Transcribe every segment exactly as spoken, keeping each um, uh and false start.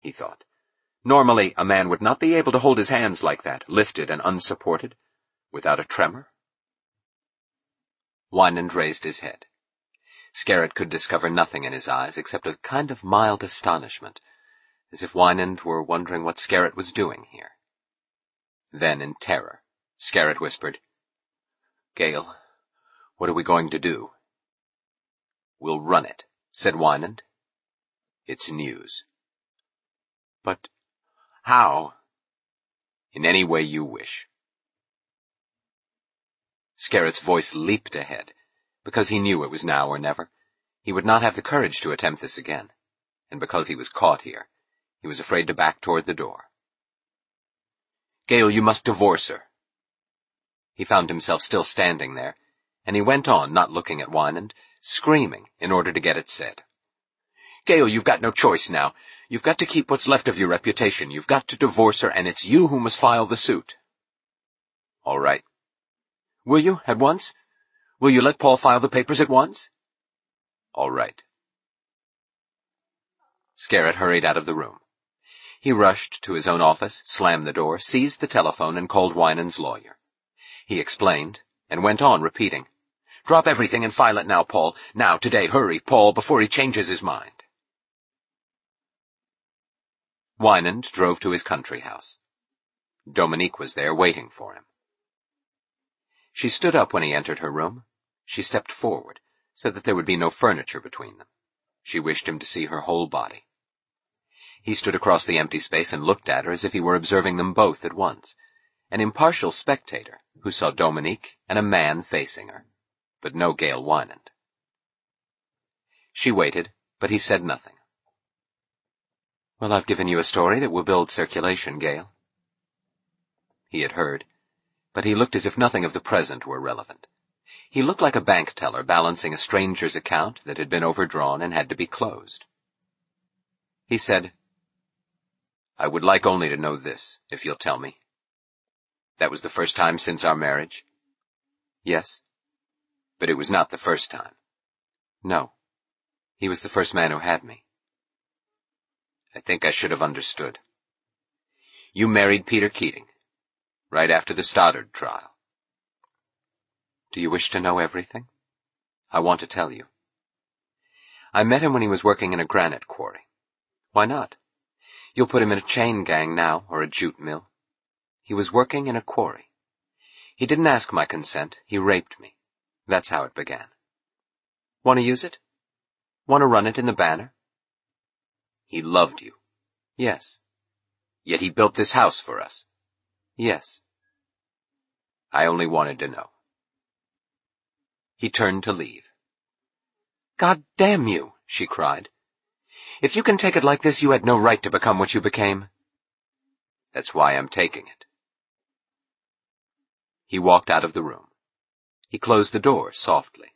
he thought. Normally, a man would not be able to hold his hands like that, lifted and unsupported, without a tremor. Wynand raised his head. Scarrett could discover nothing in his eyes except a kind of mild astonishment, as if Wynand were wondering what Scarrett was doing here. Then, in terror, Scarrett whispered, "Gale, what are we going to do?" "We'll run it," said Wynand. "It's news." "But how?" "In any way you wish." Scarrett's voice leaped ahead, because he knew it was now or never. He would not have the courage to attempt this again, and because he was caught here, he was afraid to back toward the door. "Gale, you must divorce her." He found himself still standing there, and he went on, not looking at Wynand, screaming in order to get it said. "Gale, you've got no choice now. You've got to keep what's left of your reputation. You've got to divorce her, and it's you who must file the suit." "All right." "Will you, at once? Will you let Paul file the papers at once?" "All right." Scarrett hurried out of the room. He rushed to his own office, slammed the door, seized the telephone, and called Wynand's lawyer. He explained, and went on repeating, "Drop everything and file it now, Paul. Now, today, hurry, Paul, before he changes his mind." Wynand drove to his country house. Dominique was there waiting for him. She stood up when he entered her room. She stepped forward, so that there would be no furniture between them. She wished him to see her whole body. He stood across the empty space and looked at her as if he were observing them both at once, an impartial spectator who saw Dominique and a man facing her, but no Gale Wynand. She waited, but he said nothing. "Well, I've given you a story that will build circulation, Gale." He had heard, but he looked as if nothing of the present were relevant. He looked like a bank teller balancing a stranger's account that had been overdrawn and had to be closed. He said, "I would like only to know this, if you'll tell me. That was the first time since our marriage?" "Yes." "But it was not the first time?" "No. He was the first man who had me." "I think I should have understood. You married Peter Keating, right after the Stoddard trial." "Do you wish to know everything?" "I want to tell you. I met him when he was working in a granite quarry." "Why not? You'll put him in a chain gang now, or a jute mill." "He was working in a quarry. He didn't ask my consent. He raped me. That's how it began." "Want to use it? Want to run it in the Banner?" "He loved you." "Yes." "Yet he built this house for us." "Yes." "I only wanted to know." He turned to leave. "God damn you," she cried. "If you can take it like this, you had no right to become what you became." "That's why I'm taking it." He walked out of the room. He closed the door softly.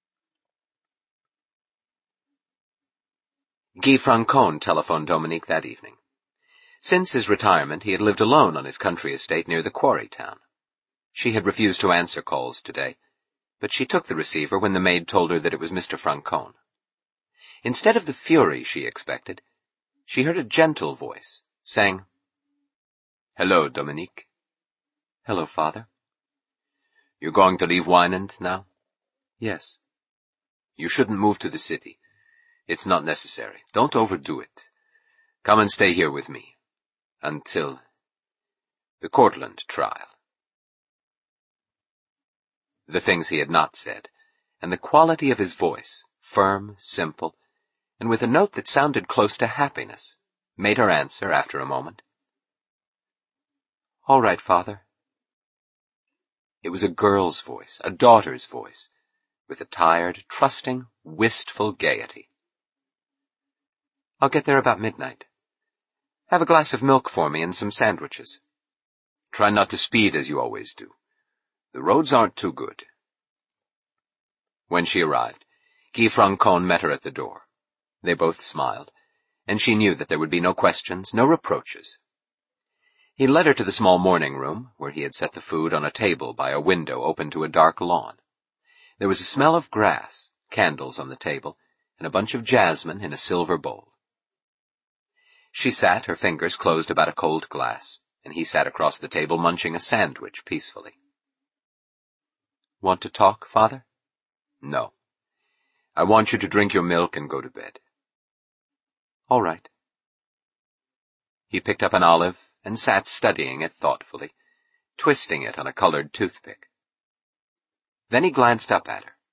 Guy Francoeur telephoned Dominique that evening. Since his retirement, he had lived alone on his country estate near the quarry town. She had refused to answer calls today, but she took the receiver when the maid told her that it was Mister Francoeur. Instead of the fury she expected, she heard a gentle voice saying, "Hello, Dominique." "Hello, Father." "You're going to leave Wynand now?" "Yes." "You shouldn't move to the city. It's not necessary. Don't overdo it. Come and stay here with me. Until the Cortland trial." The things he had not said, and the quality of his voice, firm, simple, and with a note that sounded close to happiness, made her answer after a moment, "All right, Father." It was a girl's voice, a daughter's voice, with a tired, trusting, wistful gaiety. "I'll get there about midnight. Have a glass of milk for me and some sandwiches. Try not to speed as you always do. The roads aren't too good." When she arrived, Guy Francoeur met her at the door. They both smiled, and she knew that there would be no questions, no reproaches. He led her to the small morning room, where he had set the food on a table by a window open to a dark lawn. There was a smell of grass, candles on the table, and a bunch of jasmine in a silver bowl. She sat, her fingers closed about a cold glass, and he sat across the table munching a sandwich peacefully. "Want to talk, Father?" "No. I want you to drink your milk and go to bed." "All right." He picked up an olive and sat studying it thoughtfully, twisting it on a colored toothpick. Then he glanced up at her.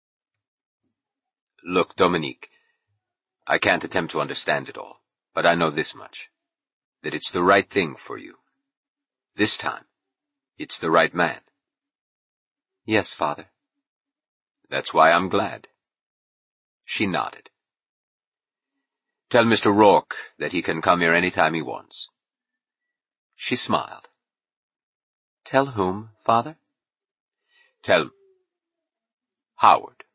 "Look, Dominique, I can't attempt to understand it all, but I know this much, that it's the right thing for you. This time, it's the right man." "Yes, Father." "That's why I'm glad." She nodded. "Tell Mister Rourke that he can come here any time he wants." She smiled. "Tell whom, Father?" "Tell Howard."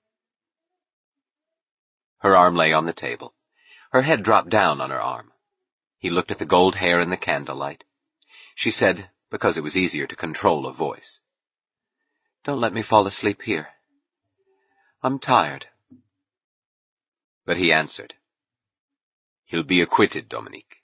Her arm lay on the table. Her head dropped down on her arm. He looked at the gold hair in the candlelight. She said, because it was easier to control a voice, "Don't let me fall asleep here. I'm tired." But he answered, "He'll be acquitted, Dominique."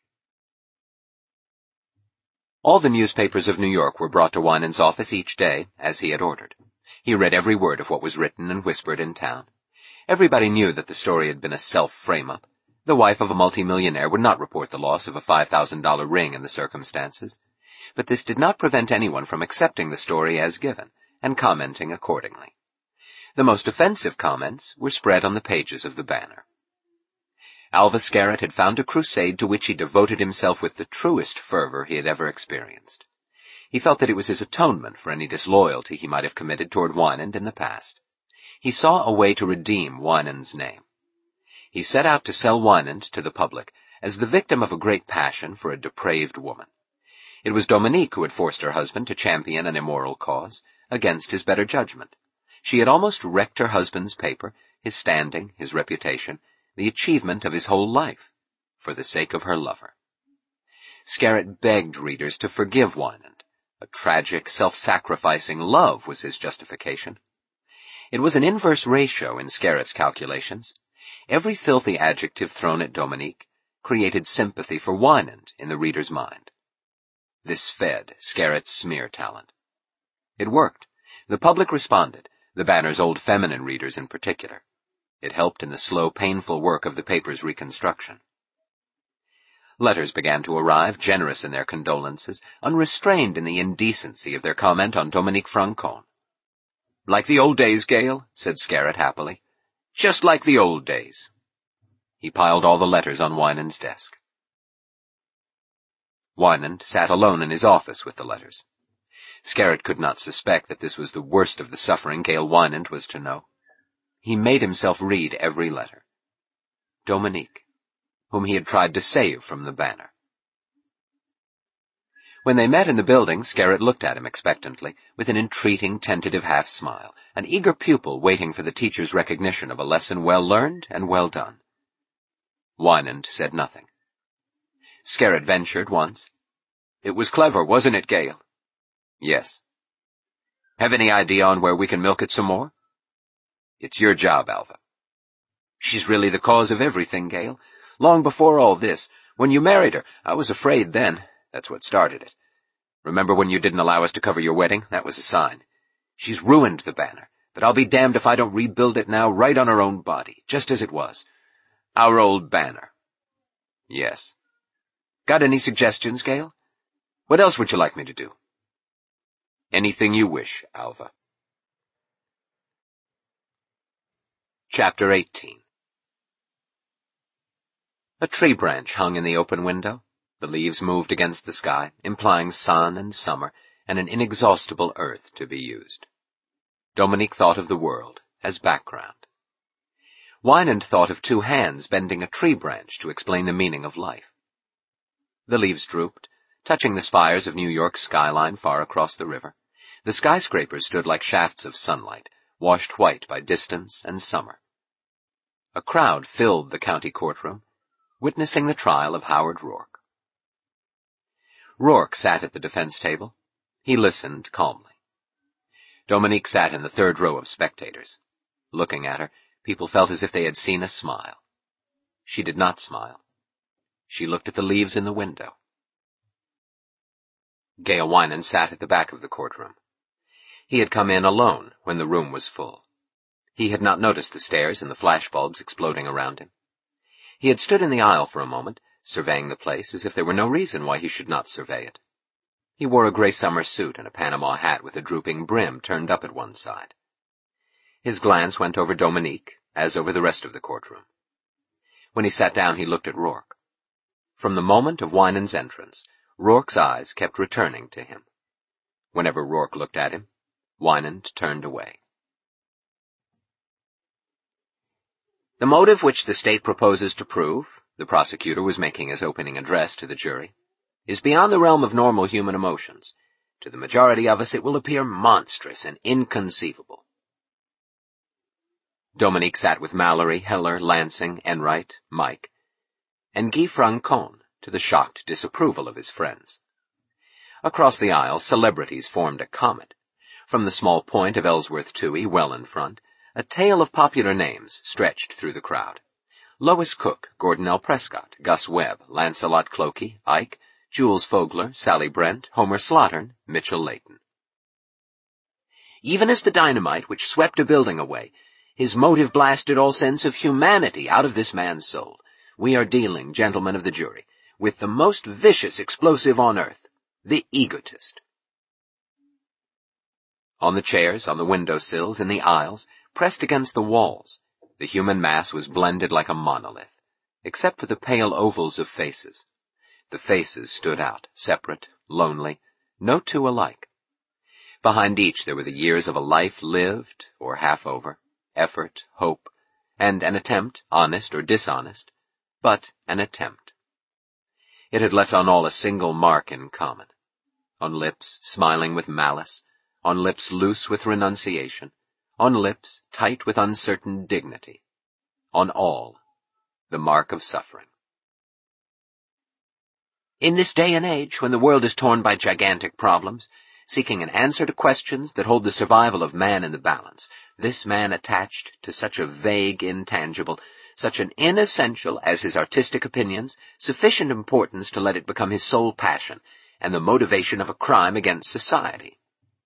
All the newspapers of New York were brought to Winans' office each day, as he had ordered. He read every word of what was written and whispered in town. Everybody knew that the story had been a self-frame-up. The wife of a multimillionaire would not report the loss of a five thousand dollar ring in the circumstances. But this did not prevent anyone from accepting the story as given and commenting accordingly. The most offensive comments were spread on the pages of the Banner. Alva Scarrett had found a crusade to which he devoted himself with the truest fervor he had ever experienced. He felt that it was his atonement for any disloyalty he might have committed toward Winans in the past. He saw a way to redeem Winans' name. He set out to sell Winans to the public as the victim of a great passion for a depraved woman. It was Dominique who had forced her husband to champion an immoral cause, against his better judgment. She had almost wrecked her husband's paper, his standing, his reputation, the achievement of his whole life, for the sake of her lover. Scarrett begged readers to forgive Winans. A tragic, self-sacrificing love was his justification. It was an inverse ratio in Scarrett's calculations. Every filthy adjective thrown at Dominique created sympathy for Winans in the reader's mind. This fed Scarrett's smear talent. It worked. The public responded, the Banner's old feminine readers in particular. It helped in the slow, painful work of the paper's reconstruction. Letters began to arrive, generous in their condolences, unrestrained in the indecency of their comment on Dominique Francoeur. "Like the old days, Gail," said Scarrett happily. "Just like the old days." He piled all the letters on Winans' desk. Winans sat alone in his office with the letters. Scarrett could not suspect that this was the worst of the suffering Gail Winans was to know. He made himself read every letter. Dominique, whom he had tried to save from the Banner. When they met in the building, Scarrett looked at him expectantly, with an entreating, tentative half-smile, an eager pupil waiting for the teacher's recognition of a lesson well learned and well done. Winans said nothing. Scarrett ventured once. "It was clever, wasn't it, Gail?" "Yes." "Have any idea on where we can milk it some more?" "It's your job, Alva." "She's really the cause of everything, Gail. Long before all this, when you married her, I was afraid then. That's what started it. Remember when you didn't allow us to cover your wedding? That was a sign. She's ruined the Banner, but I'll be damned if I don't rebuild it now right on her own body, just as it was. Our old Banner." "Yes." "Got any suggestions, Gail? What else would you like me to do?" "Anything you wish, Alva." Chapter eighteen. A tree branch hung in the open window. The leaves moved against the sky, implying sun and summer, and an inexhaustible earth to be used. Dominique thought of the world as background. Winans thought of two hands bending a tree branch to explain the meaning of life. The leaves drooped, touching the spires of New York's skyline far across the river. The skyscrapers stood like shafts of sunlight, washed white by distance and summer. A crowd filled the county courtroom, witnessing the trial of Howard Rourke. Rourke sat at the defense table. He listened calmly. Dominique sat in the third row of spectators. Looking at her, people felt as if they had seen a smile. She did not smile. She looked at the leaves in the window. Gale Winan sat at the back of the courtroom. He had come in alone when the room was full. He had not noticed the stairs and the flashbulbs exploding around him. He had stood in the aisle for a moment, surveying the place as if there were no reason why he should not survey it. He wore a gray summer suit and a Panama hat with a drooping brim turned up at one side. His glance went over Dominique, as over the rest of the courtroom. When he sat down, he looked at Rourke. From the moment of Winan's entrance, Rourke's eyes kept returning to him. Whenever Rourke looked at him, Winan turned away. The motive which the state proposes to prove, the prosecutor was making his opening address to the jury, is beyond the realm of normal human emotions. To the majority of us it will appear monstrous and inconceivable. Dominique sat with Mallory, Heller, Lansing, Enright, Mike, and Guy Francoeur, to the shocked disapproval of his friends. Across the aisle, celebrities formed a comet. From the small point of Ellsworth Toohey, well in front, a tail of popular names stretched through the crowd. Lois Cook, Gordon L. Prescott, Gus Webb, Lancelot Clokey, Ike, Jules Fogler, Sally Brent, Homer Slaughtern, Mitchell Layton. Even as the dynamite which swept a building away, his motive blasted all sense of humanity out of this man's soul. We are dealing, gentlemen of the jury, with the most vicious explosive on earth, the egotist. On the chairs, on the window-sills, in the aisles, pressed against the walls, the human mass was blended like a monolith, except for the pale ovals of faces. The faces stood out, separate, lonely, no two alike. Behind each there were the years of a life lived, or half over, effort, hope, and an attempt, honest or dishonest, but an attempt. It had left on all a single mark in common. On lips smiling with malice, on lips loose with renunciation, on lips tight with uncertain dignity. On all, the mark of suffering. In this day and age, when the world is torn by gigantic problems, seeking an answer to questions that hold the survival of man in the balance, this man attached to such a vague intangible, such an inessential as his artistic opinions, sufficient importance to let it become his sole passion, and the motivation of a crime against society.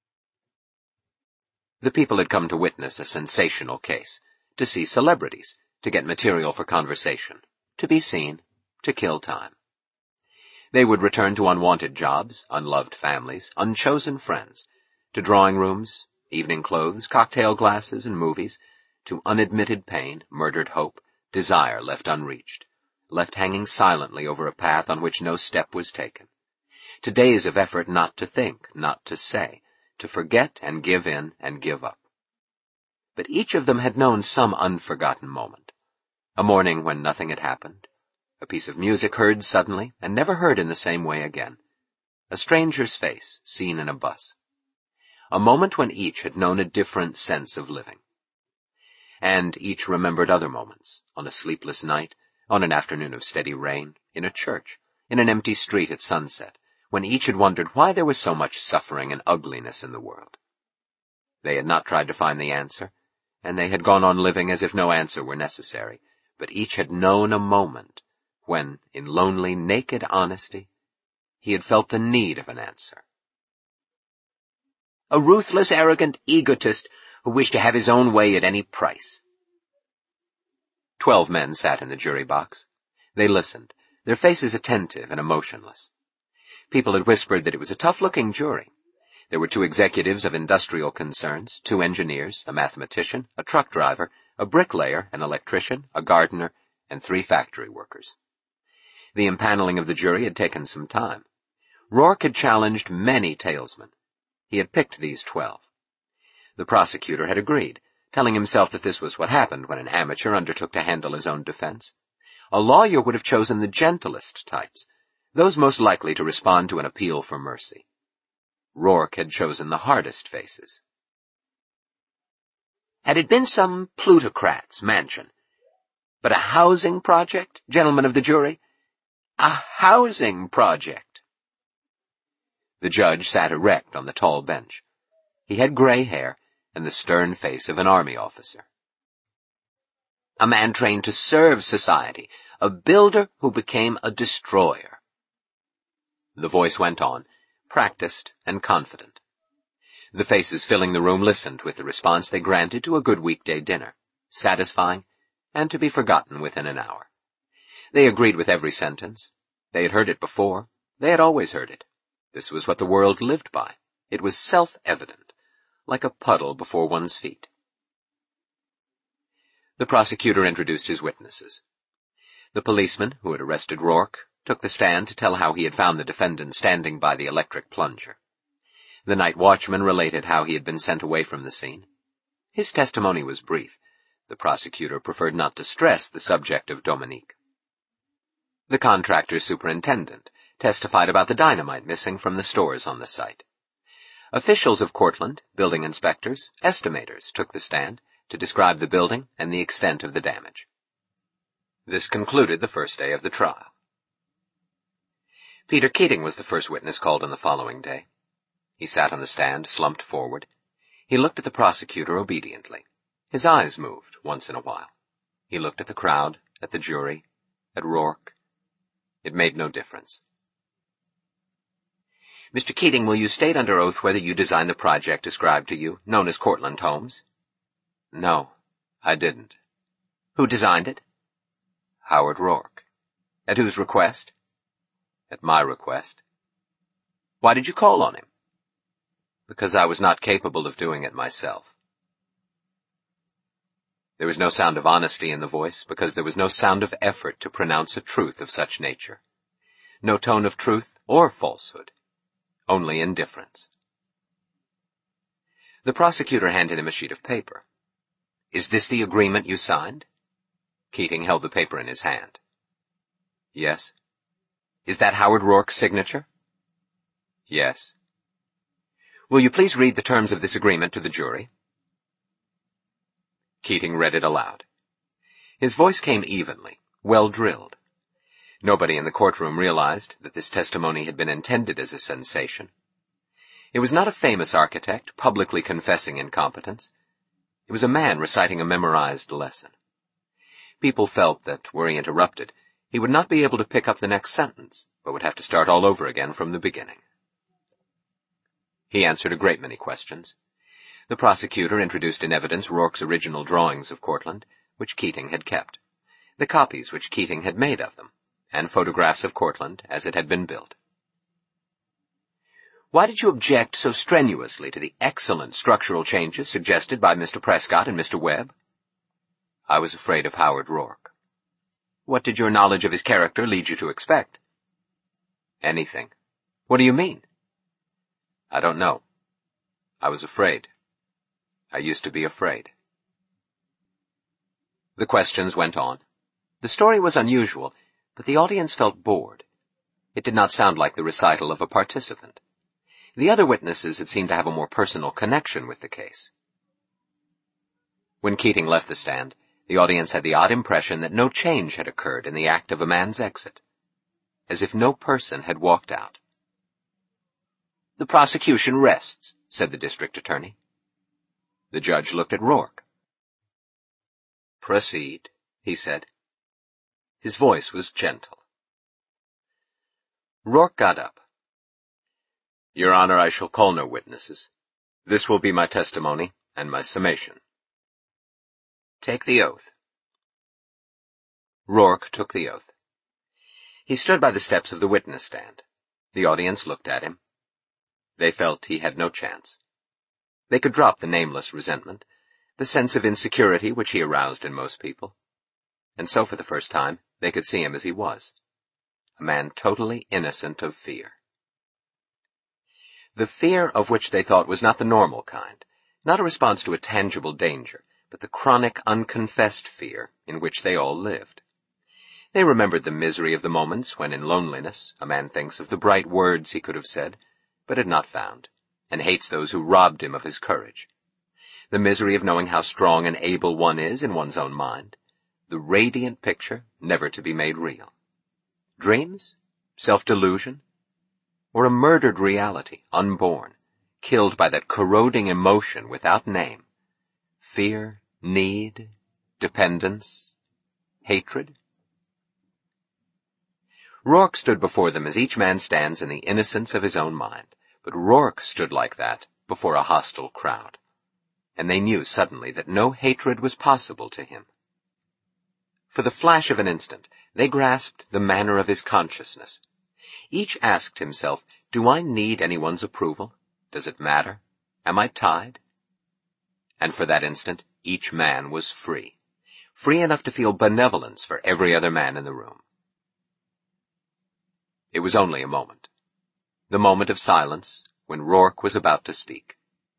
The people had come to witness a sensational case, to see celebrities, to get material for conversation, to be seen, to kill time. They would return to unwanted jobs, unloved families, unchosen friends, to drawing rooms, evening clothes, cocktail glasses, and movies, to unadmitted pain, murdered hope, desire left unreached, left hanging silently over a path on which no step was taken, to days of effort not to think, not to say, to forget and give in and give up. But each of them had known some unforgotten moment, a morning when nothing had happened, a piece of music heard suddenly and never heard in the same way again, a stranger's face seen in a bus, a moment when each had known a different sense of living. And each remembered other moments, on a sleepless night, on an afternoon of steady rain, in a church, in an empty street at sunset, when each had wondered why there was so much suffering and ugliness in the world. They had not tried to find the answer, and they had gone on living as if no answer were necessary, but each had known a moment when, in lonely, naked honesty, he had felt the need of an answer. A ruthless, arrogant egotist who wished to have his own way at any price. Twelve men sat in the jury box. They listened, their faces attentive and emotionless. People had whispered that it was a tough-looking jury. There were two executives of industrial concerns, two engineers, a mathematician, a truck driver, a bricklayer, an electrician, a gardener, and three factory workers. The impaneling of the jury had taken some time. Rourke had challenged many talesmen. He had picked these twelve. The prosecutor had agreed, telling himself that this was what happened when an amateur undertook to handle his own defense. A lawyer would have chosen the gentlest types, those most likely to respond to an appeal for mercy. Rourke had chosen the hardest faces. Had it been some plutocrat's mansion, but a housing project, gentlemen of the jury? A housing project. The judge sat erect on the tall bench. He had gray hair and the stern face of an army officer. A man trained to serve society, A builder who became a destroyer. The voice went on, practiced and confident. The faces filling the room listened with the response they granted to a good weekday dinner, satisfying and to be forgotten within an hour. They agreed with every sentence. They had heard it before. They had always heard it. This was what the world lived by. It was self-evident, like a puddle before one's feet. The prosecutor introduced his witnesses. The policeman who had arrested Rourke took the stand to tell how he had found the defendant standing by the electric plunger. The night watchman related how he had been sent away from the scene. His testimony was brief. The prosecutor preferred not to stress the subject of Dominique. The contractor's superintendent testified about the dynamite missing from the stores on the site. Officials of Cortland, building inspectors, estimators took the stand to describe the building and the extent of the damage. This concluded the first day of the trial. Peter Keating was the first witness called on the following day. He sat on the stand, slumped forward. He looked at the prosecutor obediently. His eyes moved once in a while. He looked at the crowd, at the jury, at Rourke. It made no difference. Mister Keating, will you state under oath whether you designed the project described to you, known as Cortland Homes? No, I didn't. Who designed it? Howard Rourke. At whose request? At my request. Why did you call on him? Because I was not capable of doing it myself. There was no sound of honesty in the voice, because there was no sound of effort to pronounce a truth of such nature. No tone of truth or falsehood. Only indifference. The prosecutor handed him a sheet of paper. Is this the agreement you signed? Keating held the paper in his hand. Yes. Is that Howard Rourke's signature? Yes. Will you please read the terms of this agreement to the jury? Keating read it aloud. His voice came evenly, well drilled. Nobody in the courtroom realized that this testimony had been intended as a sensation. It was not a famous architect publicly confessing incompetence. It was a man reciting a memorized lesson. People felt that, were he interrupted, he would not be able to pick up the next sentence, but would have to start all over again from the beginning. He answered a great many questions. The prosecutor introduced in evidence Rourke's original drawings of Cortland, which Keating had kept, the copies which Keating had made of them, and photographs of Cortland as it had been built. Why did you object so strenuously to the excellent structural changes suggested by Mister Prescott and Mister Webb? I was afraid of Howard Rourke. What did your knowledge of his character lead you to expect? Anything. What do you mean? I don't know. I was afraid. I used to be afraid. The questions went on. The story was unusual, but the audience felt bored. It did not sound like the recital of a participant. The other witnesses had seemed to have a more personal connection with the case. When Keating left the stand, the audience had the odd impression that no change had occurred in the act of a man's exit, as if no person had walked out. The prosecution rests, said the district attorney. The judge looked at Rourke. Proceed, he said. His voice was gentle. Rourke got up. Your Honor, I shall call no witnesses. This will be my testimony and my summation. Take the oath. Rourke took the oath. He stood by the steps of the witness stand. The audience looked at him. They felt he had no chance. They could drop the nameless resentment, the sense of insecurity which he aroused in most people. And so for the first time, they could see him as he was, a man totally innocent of fear. The fear of which they thought was not the normal kind, not a response to a tangible danger, but the chronic, unconfessed fear in which they all lived. They remembered the misery of the moments when, in loneliness, a man thinks of the bright words he could have said, but had not found, and hates those who robbed him of his courage. The misery of knowing how strong and able one is in one's own mind, the radiant picture never to be made real. Dreams? Self-delusion? Or a murdered reality, unborn, killed by that corroding emotion without name? Fear, need, dependence, hatred? Rourke stood before them as each man stands in the innocence of his own mind, but Rourke stood like that before a hostile crowd. And they knew suddenly that no hatred was possible to him. For the flash of an instant, they grasped the manner of his consciousness. Each asked himself, do I need anyone's approval? Does it matter? Am I tied? And for that instant, each man was free. Free enough to feel benevolence for every other man in the room. It was only a moment. The moment of silence when Rourke was about to speak.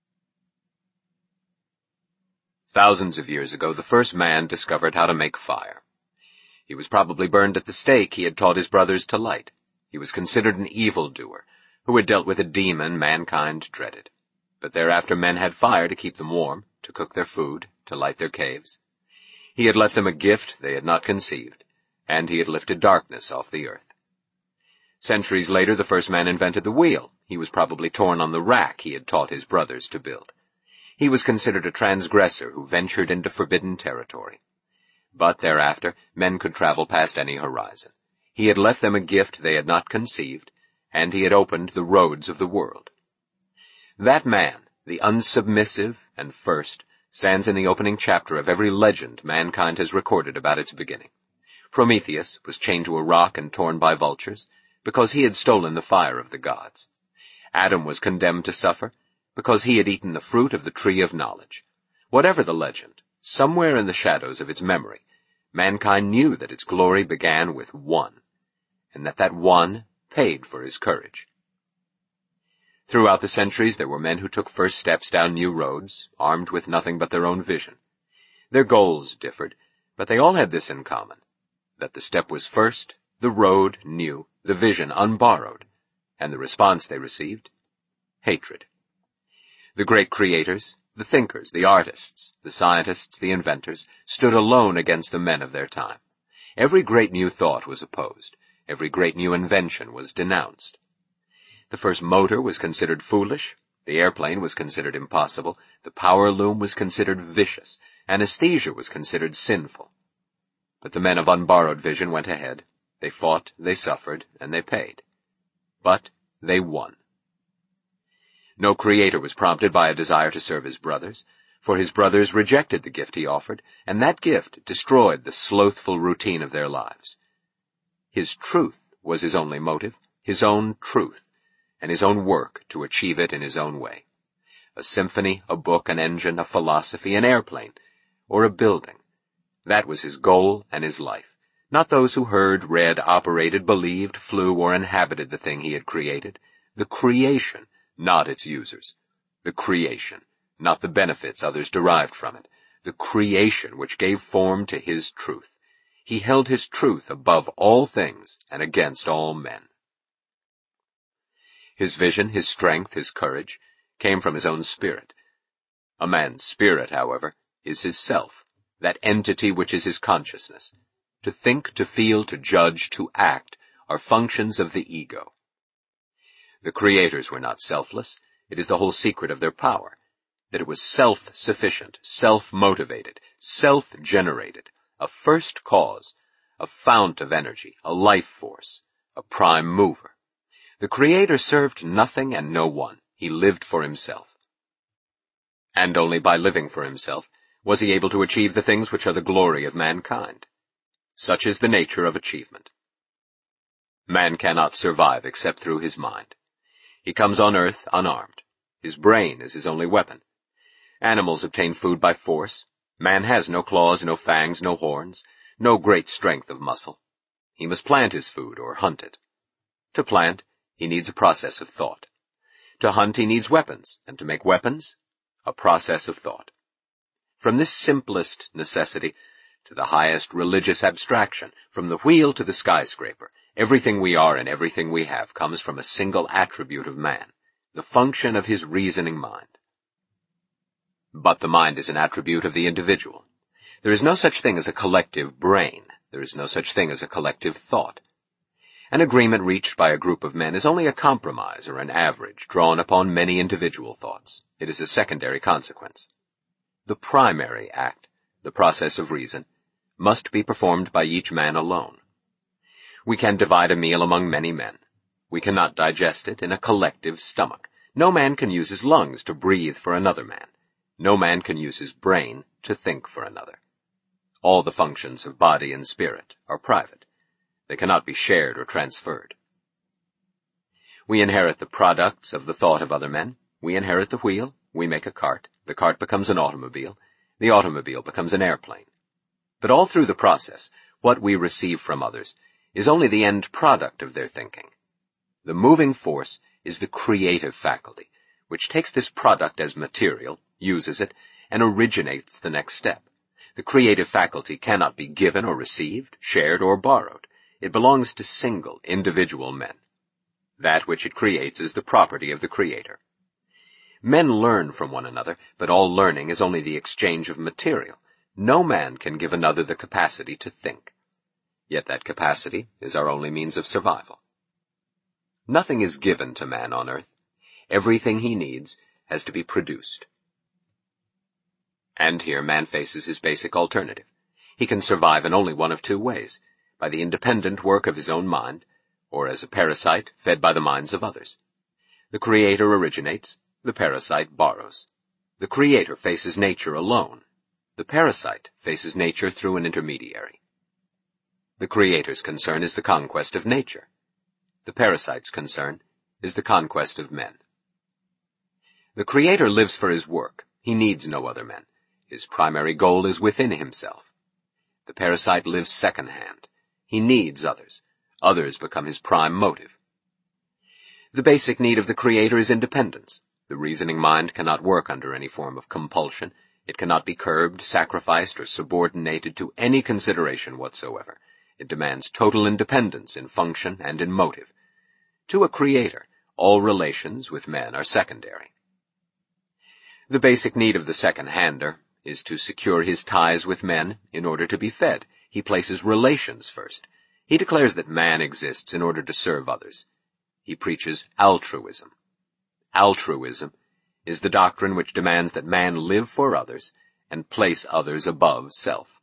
Thousands of years ago, the first man discovered how to make fire. He was probably burned at the stake he had taught his brothers to light. He was considered an evildoer, who had dealt with a demon mankind dreaded. But thereafter men had fire to keep them warm, to cook their food, to light their caves. He had left them a gift they had not conceived, and he had lifted darkness off the earth. Centuries later, the first man invented the wheel. He was probably torn on the rack he had taught his brothers to build. He was considered a transgressor who ventured into forbidden territory. But thereafter, men could travel past any horizon. He had left them a gift they had not conceived, and he had opened the roads of the world. That man, the unsubmissive and first, stands in the opening chapter of every legend mankind has recorded about its beginning. Prometheus was chained to a rock and torn by vultures, because he had stolen the fire of the gods. Adam was condemned to suffer, because he had eaten the fruit of the tree of knowledge. Whatever the legend, somewhere in the shadows of its memory, mankind knew that its glory began with one, and that that one paid for his courage. Throughout the centuries there were men who took first steps down new roads, armed with nothing but their own vision. Their goals differed, but they all had this in common, that the step was first, the road new, the vision unborrowed, and the response they received, hatred. The great creators, the thinkers, the artists, the scientists, the inventors, stood alone against the men of their time. Every great new thought was opposed. Every great new invention was denounced. The first motor was considered foolish. The airplane was considered impossible. The power loom was considered vicious. Anesthesia was considered sinful. But the men of unborrowed vision went ahead. They fought, they suffered, and they paid. But they won. No creator was prompted by a desire to serve his brothers, for his brothers rejected the gift he offered, and that gift destroyed the slothful routine of their lives. His truth was his only motive, his own truth, and his own work to achieve it in his own way. A symphony, a book, an engine, a philosophy, an airplane, or a building. That was his goal and his life, not those who heard, read, operated, believed, flew, or inhabited the thing he had created. The creation, not its users. The creation, not the benefits others derived from it. The creation which gave form to his truth. He held his truth above all things and against all men. His vision, his strength, his courage, came from his own spirit. A man's spirit, however, is his self, that entity which is his consciousness. To think, to feel, to judge, to act are functions of the ego. The creators were not selfless. It is the whole secret of their power, that it was self-sufficient, self-motivated, self-generated, a first cause, a fount of energy, a life force, a prime mover. The Creator served nothing and no one. He lived for himself. And only by living for himself was he able to achieve the things which are the glory of mankind. Such is the nature of achievement. Man cannot survive except through his mind. He comes on earth unarmed. His brain is his only weapon. Animals obtain food by force. Man has no claws, no fangs, no horns, no great strength of muscle. He must plant his food or hunt it. To plant, he needs a process of thought. To hunt, he needs weapons, and to make weapons, a process of thought. From this simplest necessity to the highest religious abstraction, from the wheel to the skyscraper, everything we are and everything we have comes from a single attribute of man, the function of his reasoning mind. But the mind is an attribute of the individual. There is no such thing as a collective brain. There is no such thing as a collective thought. An agreement reached by a group of men is only a compromise or an average drawn upon many individual thoughts. It is a secondary consequence. The primary act, the process of reason, must be performed by each man alone. We can divide a meal among many men. We cannot digest it in a collective stomach. No man can use his lungs to breathe for another man. No man can use his brain to think for another. All the functions of body and spirit are private. They cannot be shared or transferred. We inherit the products of the thought of other men. We inherit the wheel. We make a cart. The cart becomes an automobile. The automobile becomes an airplane. But all through the process, what we receive from others is only the end product of their thinking. The moving force is the creative faculty, which takes this product as material, uses it, and originates the next step. The creative faculty cannot be given or received, shared or borrowed. It belongs to single, individual men. That which it creates is the property of the Creator. Men learn from one another, but all learning is only the exchange of material. No man can give another the capacity to think. Yet that capacity is our only means of survival. Nothing is given to man on earth. Everything he needs has to be produced. And here man faces his basic alternative. He can survive in only one of two ways, by the independent work of his own mind, or as a parasite fed by the minds of others. The Creator originates, the parasite borrows. The Creator faces nature alone. The parasite faces nature through an intermediary. The Creator's concern is the conquest of nature. The parasite's concern is the conquest of men. The Creator lives for his work. He needs no other men. His primary goal is within himself. The parasite lives second-hand. He needs others. Others become his prime motive. The basic need of the Creator is independence. The reasoning mind cannot work under any form of compulsion. It cannot be curbed, sacrificed, or subordinated to any consideration whatsoever. It demands total independence in function and in motive. To a Creator, all relations with men are secondary. The basic need of the second-hander is to secure his ties with men in order to be fed. He places relations first. He declares that man exists in order to serve others. He preaches altruism. Altruism is the doctrine which demands that man live for others and place others above self.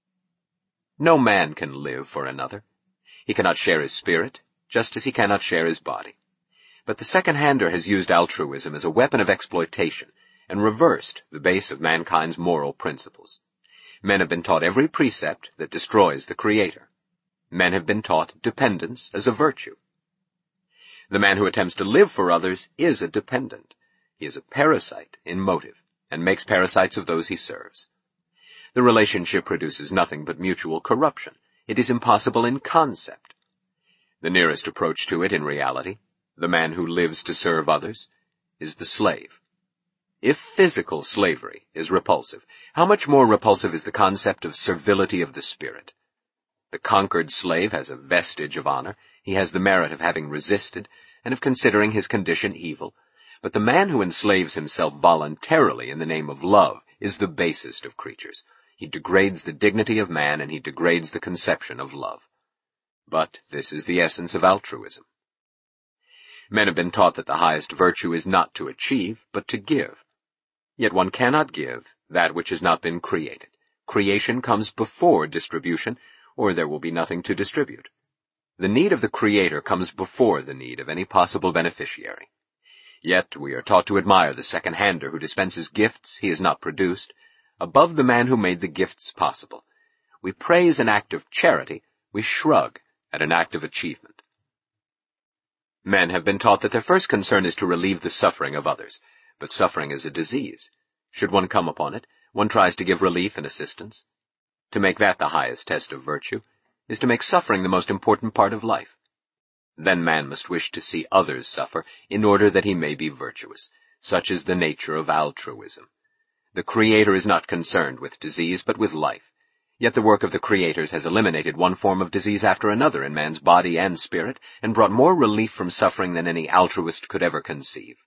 No man can live for another. He cannot share his spirit, just as he cannot share his body. But the second-hander has used altruism as a weapon of exploitation and reversed the base of mankind's moral principles. Men have been taught every precept that destroys the Creator. Men have been taught dependence as a virtue. The man who attempts to live for others is a dependent. He is a parasite in motive, and makes parasites of those he serves. The relationship produces nothing but mutual corruption. It is impossible in concept. The nearest approach to it in reality, the man who lives to serve others, is the slave. If physical slavery is repulsive, how much more repulsive is the concept of servility of the spirit? The conquered slave has a vestige of honor. He has the merit of having resisted and of considering his condition evil. But the man who enslaves himself voluntarily in the name of love is the basest of creatures. He degrades the dignity of man, and he degrades the conception of love. But this is the essence of altruism. Men have been taught that the highest virtue is not to achieve, but to give. Yet one cannot give that which has not been created. Creation comes before distribution, or there will be nothing to distribute. The need of the Creator comes before the need of any possible beneficiary. Yet we are taught to admire the second-hander who dispenses gifts he has not produced, above the man who made the gifts possible. We praise an act of charity, we shrug at an act of achievement. Men have been taught that their first concern is to relieve the suffering of others, but suffering is a disease. Should one come upon it, one tries to give relief and assistance. To make that the highest test of virtue is to make suffering the most important part of life. Then man must wish to see others suffer in order that he may be virtuous. Such is the nature of altruism. The Creator is not concerned with disease, but with life. Yet the work of the Creators has eliminated one form of disease after another in man's body and spirit, and brought more relief from suffering than any altruist could ever conceive.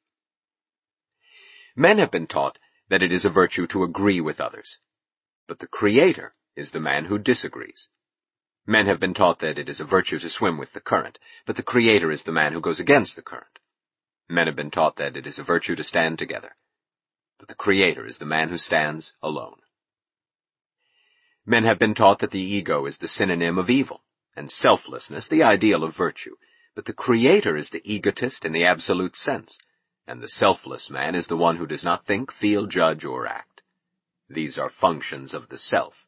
Men have been taught that it is a virtue to agree with others. But the Creator is the man who disagrees. Men have been taught that it is a virtue to swim with the current, but the Creator is the man who goes against the current. Men have been taught that it is a virtue to stand together, but the Creator is the man who stands alone. Men have been taught that the ego is the synonym of evil, and selflessness the ideal of virtue, but the Creator is the egotist in the absolute sense, and the selfless man is the one who does not think, feel, judge, or act. These are functions of the self.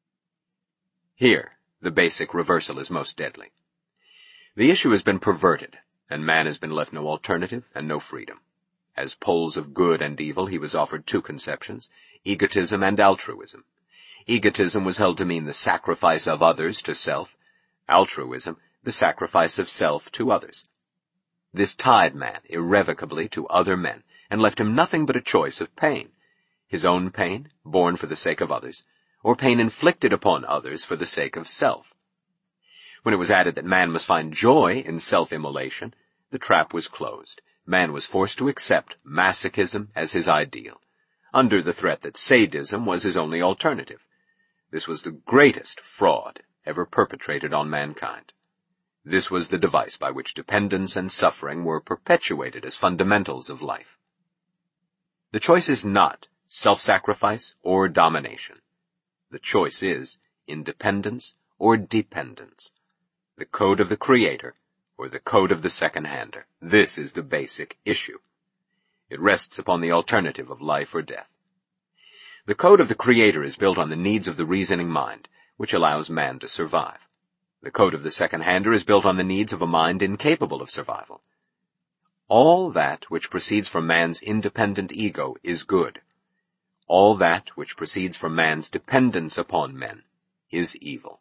Here, the basic reversal is most deadly. The issue has been perverted, and man has been left no alternative and no freedom. As poles of good and evil, he was offered two conceptions, egotism and altruism. Egotism was held to mean the sacrifice of others to self, altruism, the sacrifice of self to others. This tied man irrevocably to other men, and left him nothing but a choice of pain, his own pain, borne for the sake of others, or pain inflicted upon others for the sake of self. When it was added that man must find joy in self-immolation, the trap was closed. Man was forced to accept masochism as his ideal, under the threat that sadism was his only alternative. This was the greatest fraud ever perpetrated on mankind. This was the device by which dependence and suffering were perpetuated as fundamentals of life. The choice is not self-sacrifice or domination. The choice is independence or dependence. The code of the Creator or the code of the second-hander. This is the basic issue. It rests upon the alternative of life or death. The code of the Creator is built on the needs of the reasoning mind, which allows man to survive. The code of the second-hander is built on the needs of a mind incapable of survival. All that which proceeds from man's independent ego is good. All that which proceeds from man's dependence upon men is evil.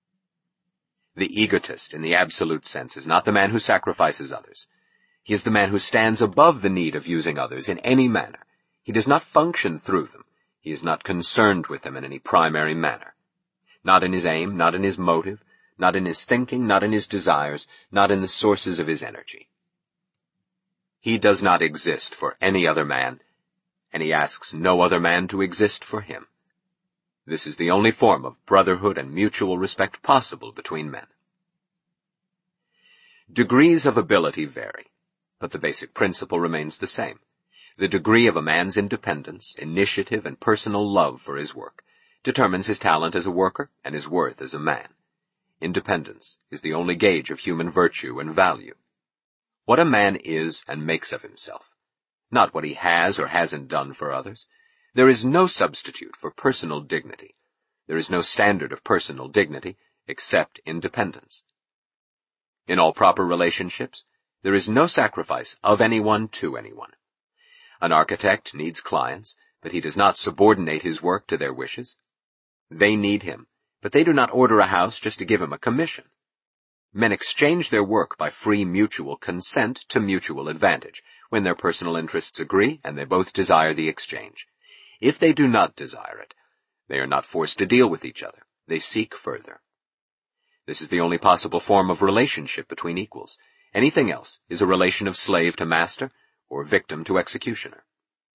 The egotist, in the absolute sense, is not the man who sacrifices others. He is the man who stands above the need of using others in any manner. He does not function through them. He is not concerned with them in any primary manner. Not in his aim, not in his motive, not in his thinking, not in his desires, not in the sources of his energy. He does not exist for any other man, and he asks no other man to exist for him. This is the only form of brotherhood and mutual respect possible between men. Degrees of ability vary, but the basic principle remains the same. The degree of a man's independence, initiative, and personal love for his work determines his talent as a worker and his worth as a man. Independence is the only gauge of human virtue and value. What a man is and makes of himself, not what he has or hasn't done for others. There is no substitute for personal dignity. There is no standard of personal dignity except independence. In all proper relationships, there is no sacrifice of anyone to anyone. An architect needs clients, but he does not subordinate his work to their wishes. They need him, but they do not order a house just to give him a commission. Men exchange their work by free mutual consent to mutual advantage, when their personal interests agree and they both desire the exchange. If they do not desire it, they are not forced to deal with each other. They seek further. This is the only possible form of relationship between equals. Anything else is a relation of slave to master or victim to executioner.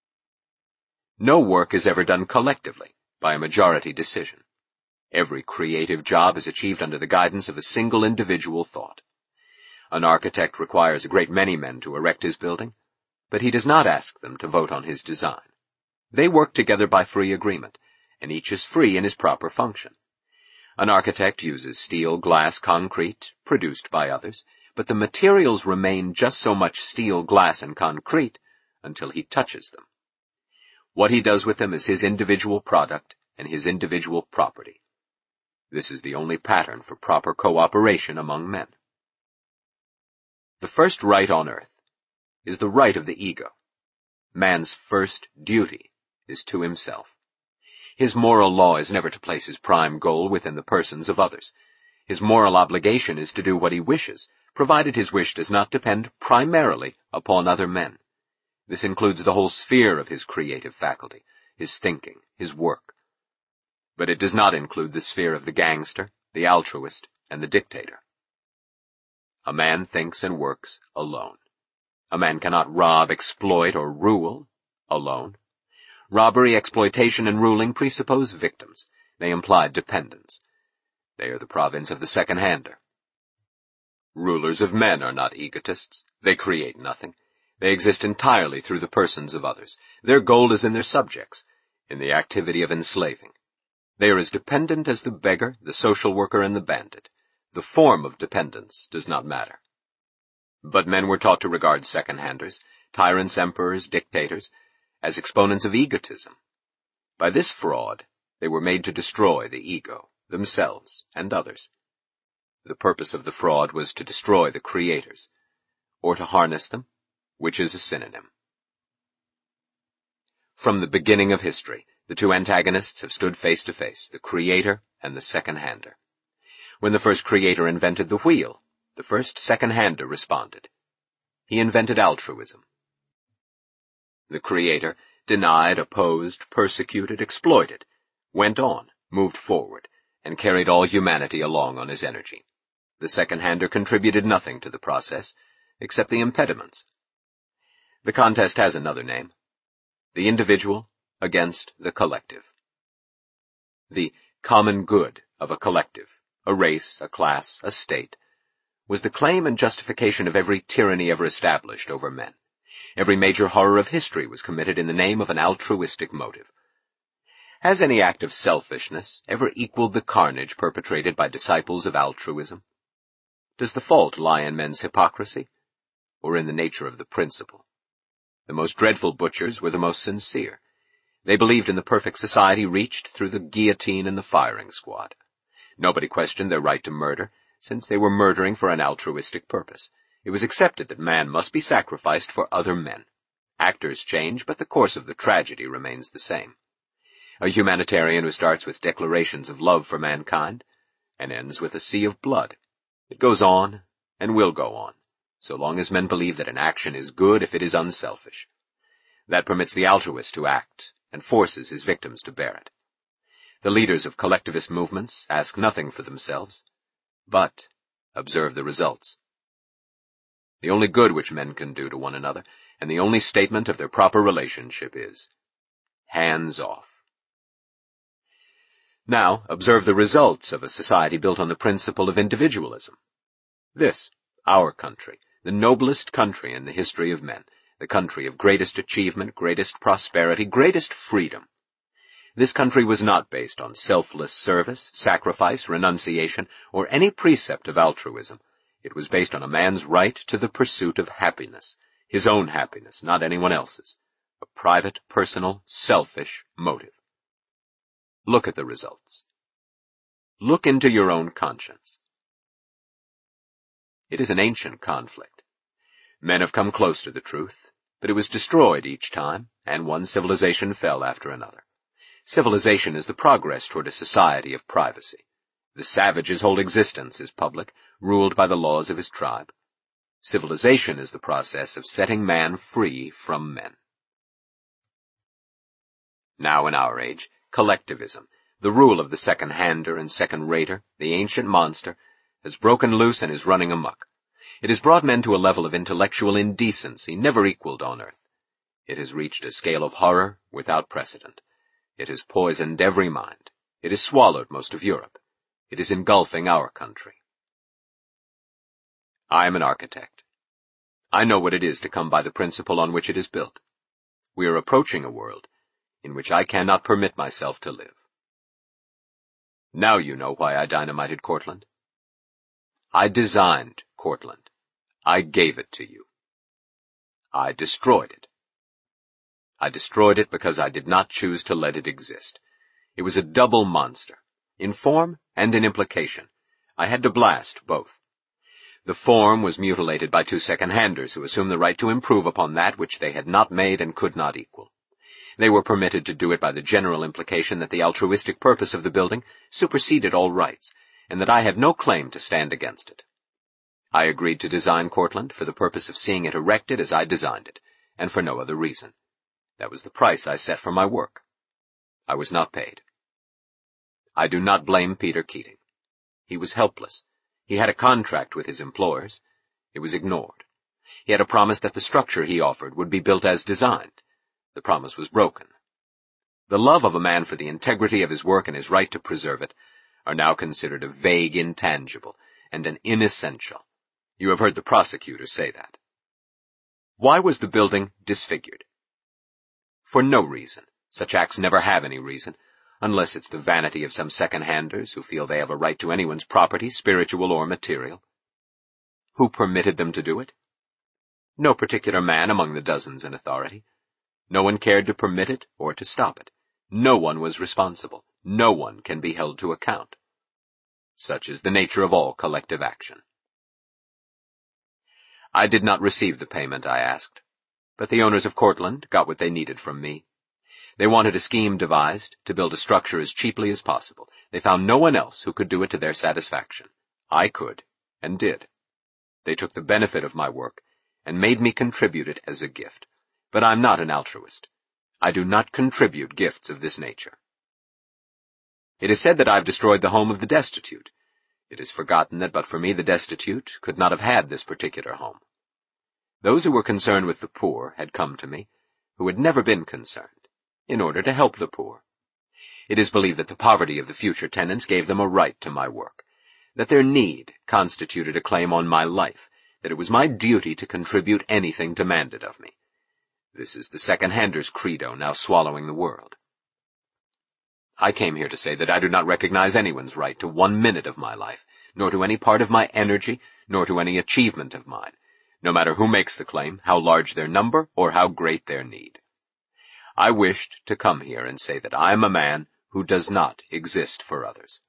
No work is ever done collectively by a majority decision. Every creative job is achieved under the guidance of a single individual thought. An architect requires a great many men to erect his building, but he does not ask them to vote on his design. They work together by free agreement, and each is free in his proper function. An architect uses steel, glass, concrete, produced by others, but the materials remain just so much steel, glass, and concrete until he touches them. What he does with them is his individual product and his individual property. This is the only pattern for proper cooperation among men. The first right on earth is the right of the ego. Man's first duty is to himself. His moral law is never to place his prime goal within the persons of others. His moral obligation is to do what he wishes, provided his wish does not depend primarily upon other men. This includes the whole sphere of his creative faculty, his thinking, his work. But it does not include the sphere of the gangster, the altruist, and the dictator. A man thinks and works alone. A man cannot rob, exploit, or rule alone. Robbery, exploitation, and ruling presuppose victims. They imply dependence. They are the province of the second-hander. Rulers of men are not egotists. They create nothing. They exist entirely through the persons of others. Their goal is in their subjects, in the activity of enslaving. They are as dependent as the beggar, the social worker, and the bandit. The form of dependence does not matter. But men were taught to regard second-handers, tyrants, emperors, dictators, as exponents of egotism. By this fraud, they were made to destroy the ego, themselves, and others. The purpose of the fraud was to destroy the creators, or to harness them, which is a synonym. From the beginning of history, the two antagonists have stood face to face, the creator and the second-hander. When the first creator invented the wheel, the first second-hander responded. He invented altruism. The creator denied, opposed, persecuted, exploited, went on, moved forward, and carried all humanity along on his energy. The second-hander contributed nothing to the process, except the impediments. The contest has another name. The individual against the collective. The common good of a collective, a race, a class, a state, was the claim and justification of every tyranny ever established over men. Every major horror of history was committed in the name of an altruistic motive. Has any act of selfishness ever equaled the carnage perpetrated by disciples of altruism? Does the fault lie in men's hypocrisy, or in the nature of the principle? The most dreadful butchers were the most sincere. They believed in the perfect society reached through the guillotine and the firing squad. Nobody questioned their right to murder, since they were murdering for an altruistic purpose. It was accepted that man must be sacrificed for other men. Actors change, but the course of the tragedy remains the same. A humanitarian who starts with declarations of love for mankind and ends with a sea of blood. It goes on and will go on, so long as men believe that an action is good if it is unselfish. That permits the altruist to act and forces his victims to bear it. The leaders of collectivist movements ask nothing for themselves, but observe the results. The only good which men can do to one another, and the only statement of their proper relationship is, hands off. Now, observe the results of a society built on the principle of individualism. This, our country, the noblest country in the history of men, the country of greatest achievement, greatest prosperity, greatest freedom. This country was not based on selfless service, sacrifice, renunciation, or any precept of altruism. It was based on a man's right to the pursuit of happiness, his own happiness, not anyone else's, a private, personal, selfish motive. Look at the results. Look into your own conscience. It is an ancient conflict. Men have come close to the truth, but it was destroyed each time, and one civilization fell after another. Civilization is the progress toward a society of privacy. The savage's whole existence is public, ruled by the laws of his tribe. Civilization is the process of setting man free from men. Now in our age, collectivism, the rule of the second-hander and second-rater, the ancient monster, has broken loose and is running amok. It has brought men to a level of intellectual indecency never equaled on earth. It has reached a scale of horror without precedent. It has poisoned every mind. It has swallowed most of Europe. It is engulfing our country. I am an architect. I know what it is to come by the principle on which it is built. We are approaching a world in which I cannot permit myself to live. Now you know why I dynamited Cortland. I designed Cortland. I gave it to you. I destroyed it. I destroyed it because I did not choose to let it exist. It was a double monster, in form and in implication. I had to blast both. The form was mutilated by two second-handers who assumed the right to improve upon that which they had not made and could not equal. They were permitted to do it by the general implication that the altruistic purpose of the building superseded all rights, and that I had no claim to stand against it. I agreed to design Cortland for the purpose of seeing it erected as I designed it, and for no other reason. That was the price I set for my work. I was not paid. I do not blame Peter Keating. He was helpless. He had a contract with his employers. It was ignored. He had a promise that the structure he offered would be built as designed. The promise was broken. The love of a man for the integrity of his work and his right to preserve it are now considered a vague intangible and an inessential. You have heard the prosecutor say that. Why was the building disfigured? For no reason. Such acts never have any reason. unless it's the vanity of some second-handers who feel they have a right to anyone's property, spiritual or material. Who permitted them to do it? No particular man among the dozens in authority. No one cared to permit it or to stop it. No one was responsible. No one can be held to account. Such is the nature of all collective action. I did not receive the payment I asked, but the owners of Cortlandt got what they needed from me. They wanted a scheme devised to build a structure as cheaply as possible. They found no one else who could do it to their satisfaction. I could, and did. They took the benefit of my work and made me contribute it as a gift. But I'm not an altruist. I do not contribute gifts of this nature. It is said that I've destroyed the home of the destitute. It is forgotten that but for me the destitute could not have had this particular home. Those who were concerned with the poor had come to me, who had never been concerned, in order to help the poor. It is believed that the poverty of the future tenants gave them a right to my work, that their need constituted a claim on my life, that it was my duty to contribute anything demanded of me. This is the second-hander's credo now swallowing the world. I came here to say that I do not recognize anyone's right to one minute of my life, nor to any part of my energy, nor to any achievement of mine, no matter who makes the claim, how large their number, or how great their need. I wished to come here and say that I am a man who does not exist for others.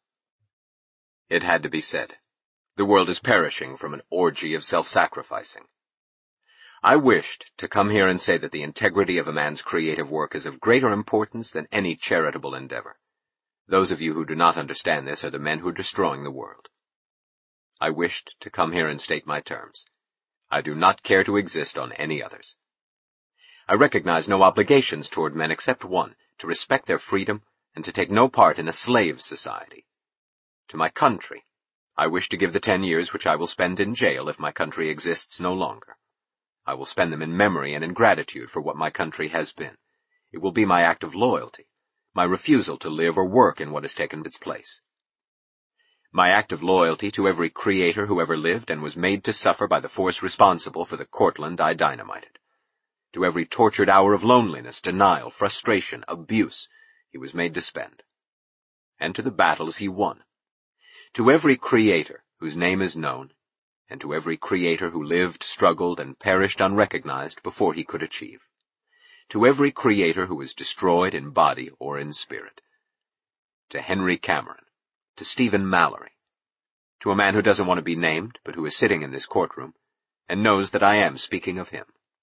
It had to be said. The world is perishing from an orgy of self-sacrificing. I wished to come here and say that the integrity of a man's creative work is of greater importance than any charitable endeavor. Those of you who do not understand this are the men who are destroying the world. I wished to come here and state my terms. I do not care to exist on any others. I recognize no obligations toward men except one, to respect their freedom and to take no part in a slave society. To my country, I wish to give the ten years which I will spend in jail if my country exists no longer. I will spend them in memory and in gratitude for what my country has been. It will be my act of loyalty, my refusal to live or work in what has taken its place. My act of loyalty to every creator who ever lived and was made to suffer by the force responsible for the Cortlandt I dynamited. To every tortured hour of loneliness, denial, frustration, abuse he was made to spend. And to the battles he won. To every creator whose name is known, and to every creator who lived, struggled, and perished unrecognized before he could achieve. To every creator who was destroyed in body or in spirit. To Henry Cameron, to Stephen Mallory, to a man who doesn't want to be named, but who is sitting in this courtroom, and knows that I am speaking of him.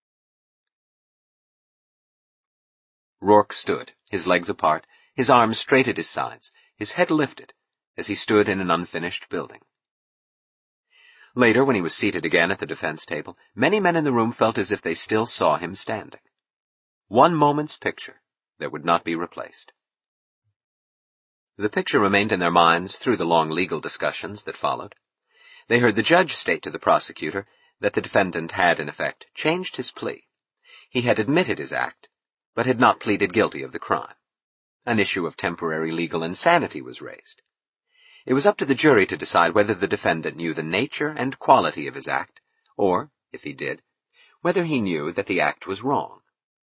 Rourke stood, his legs apart, his arms straight at his sides, his head lifted, as he stood in an unfinished building. Later, when he was seated again at the defense table, many men in the room felt as if they still saw him standing. One moment's picture that would not be replaced. The picture remained in their minds through the long legal discussions that followed. They heard the judge state to the prosecutor that the defendant had, in effect, changed his plea. He had admitted his act, but had not pleaded guilty of the crime. An issue of temporary legal insanity was raised. It was up to the jury to decide whether the defendant knew the nature and quality of his act, or, if he did, whether he knew that the act was wrong.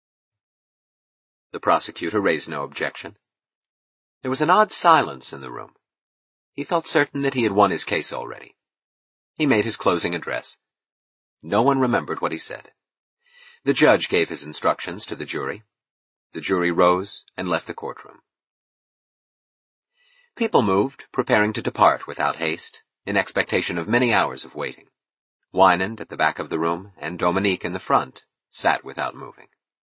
The prosecutor raised no objection. There was an odd silence in the room. He felt certain that he had won his case already. He made his closing address. No one remembered what he said. The judge gave his instructions to the jury. The jury rose and left the courtroom. People moved, preparing to depart without haste, in expectation of many hours of waiting. Wynand, at the back of the room, and Dominique in the front, sat without moving.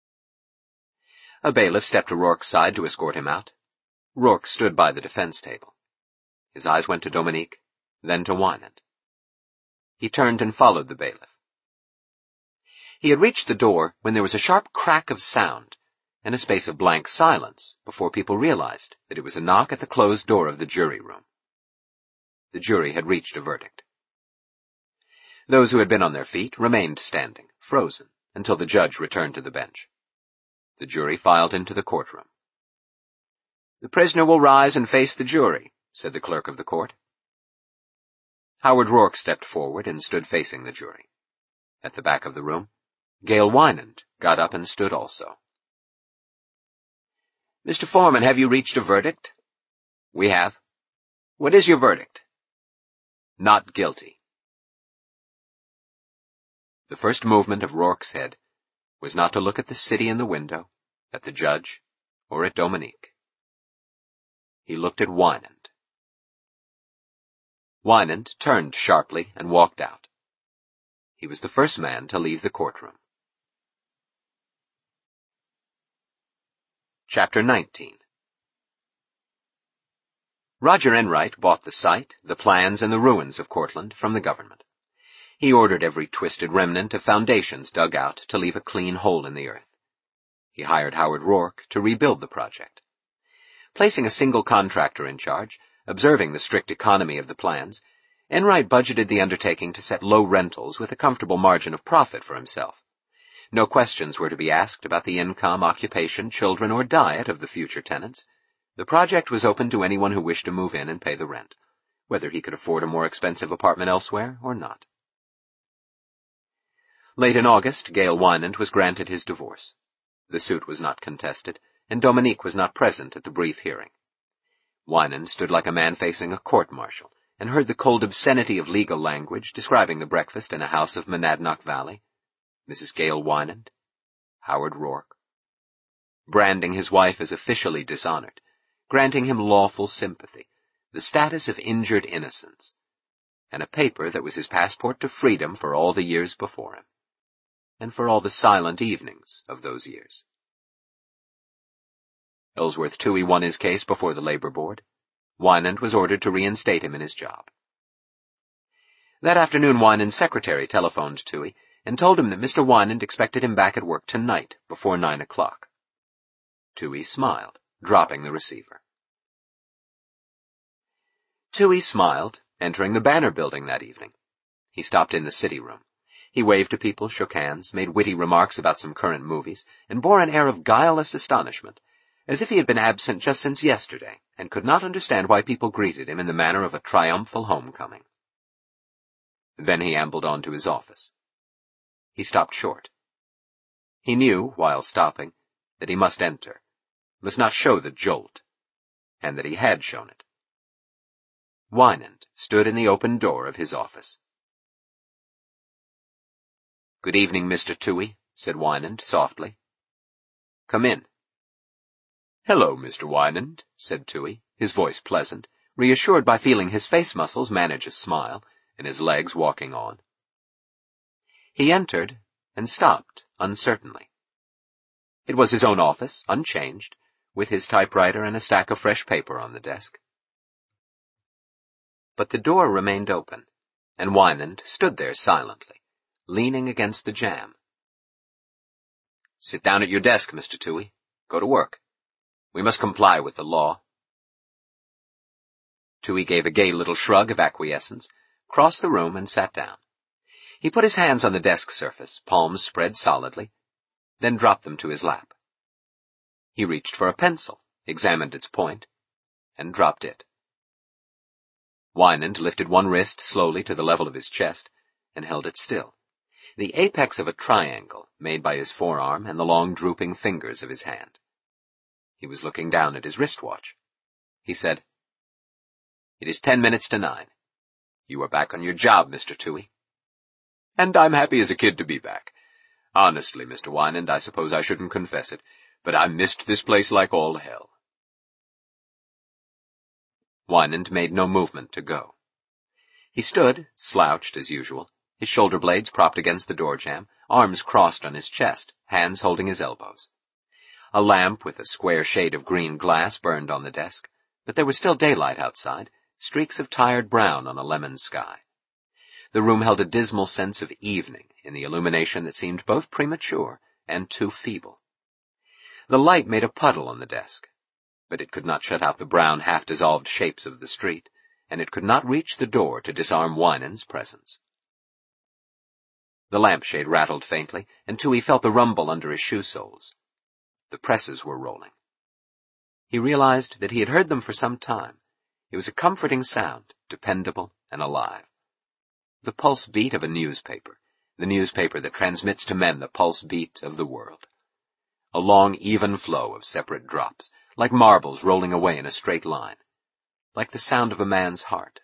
A bailiff stepped to Rourke's side to escort him out. Rourke stood by the defense table. His eyes went to Dominique, then to Wynand. He turned and followed the bailiff. He had reached the door when there was a sharp crack of sound, and a space of blank silence before people realized that it was a knock at the closed door of the jury room. The jury had reached a verdict. Those who had been on their feet remained standing, frozen, until the judge returned to the bench. The jury filed into the courtroom. "The prisoner will rise and face the jury," said the clerk of the court. Howard Rourke stepped forward and stood facing the jury. At the back of the room, Gail Wynand got up and stood also. Mister Foreman, have you reached a verdict? We have. What is your verdict? Not guilty. The first movement of Rourke's head was not to look at the city in the window, at the judge, or at Dominique. He looked at Wynand. Wynand turned sharply and walked out. He was the first man to leave the courtroom. Chapter nineteen. Roger Enright bought the site, the plans, and the ruins of Cortlandt from the government. He ordered every twisted remnant of foundations dug out to leave a clean hole in the earth. He hired Howard Rourke to rebuild the project. Placing a single contractor in charge, observing the strict economy of the plans, Enright budgeted the undertaking to set low rentals with a comfortable margin of profit for himself. No questions were to be asked about the income, occupation, children, or diet of the future tenants. The project was open to anyone who wished to move in and pay the rent, whether he could afford a more expensive apartment elsewhere or not. Late in August, Gail Wynand was granted his divorce. The suit was not contested, and Dominique was not present at the brief hearing. Wynand stood like a man facing a court-martial, and heard the cold obscenity of legal language describing the breakfast in a house of Monadnock Valley. Missus Gail Wynand, Howard Rourke, branding his wife as officially dishonored, granting him lawful sympathy, the status of injured innocence, and a paper that was his passport to freedom for all the years before him, and for all the silent evenings of those years. Ellsworth Toohey won his case before the Labor Board. Wynand was ordered to reinstate him in his job. That afternoon Wynand's secretary telephoned Toohey and told him that Mister Wynand expected him back at work tonight before nine o'clock. Toohey smiled, dropping the receiver. Toohey smiled, entering the Banner Building that evening. He stopped in the city room. He waved to people, shook hands, made witty remarks about some current movies, and bore an air of guileless astonishment, as if he had been absent just since yesterday, and could not understand why people greeted him in the manner of a triumphal homecoming. Then he ambled on to his office. He stopped short. He knew, while stopping, that he must enter, must not show the jolt, and that he had shown it. Wynand stood in the open door of his office. "Good evening, Mister Toohey," said Wynand softly. "Come in." "Hello, Mister Wynand," said Toohey, his voice pleasant, reassured by feeling his face muscles manage a smile, and his legs walking on. He entered and stopped uncertainly. It was his own office, unchanged, with his typewriter and a stack of fresh paper on the desk. But the door remained open, and Wynand stood there silently, leaning against the jamb. "Sit down at your desk, Mister Toohey. Go to work. We must comply with the law." Toohey gave a gay little shrug of acquiescence, crossed the room, and sat down. He put his hands on the desk surface, palms spread solidly, then dropped them to his lap. He reached for a pencil, examined its point, and dropped it. Wynand lifted one wrist slowly to the level of his chest and held it still, the apex of a triangle made by his forearm and the long drooping fingers of his hand. He was looking down at his wristwatch. He said, "It is ten minutes to nine. You are back on your job, Mister Toohey. And I'm happy as a kid to be back. Honestly, Mister Wynand, I suppose I shouldn't confess it, but I missed this place like all hell." Wynand made no movement to go. He stood, slouched as usual, his shoulder blades propped against the door jamb, arms crossed on his chest, hands holding his elbows. A lamp with a square shade of green glass burned on the desk, but there was still daylight outside, streaks of tired brown on a lemon sky. The room held a dismal sense of evening in the illumination that seemed both premature and too feeble. The light made a puddle on the desk, but it could not shut out the brown, half-dissolved shapes of the street, and it could not reach the door to disarm Wynand's presence. The lampshade rattled faintly, and Toohey felt the rumble under his shoe soles. The presses were rolling. He realized that he had heard them for some time. It was a comforting sound, dependable and alive. The pulse beat of a newspaper, the newspaper that transmits to men the pulse beat of the world. a long, even flow of separate drops, like marbles rolling away in a straight line, like the sound of a man's heart.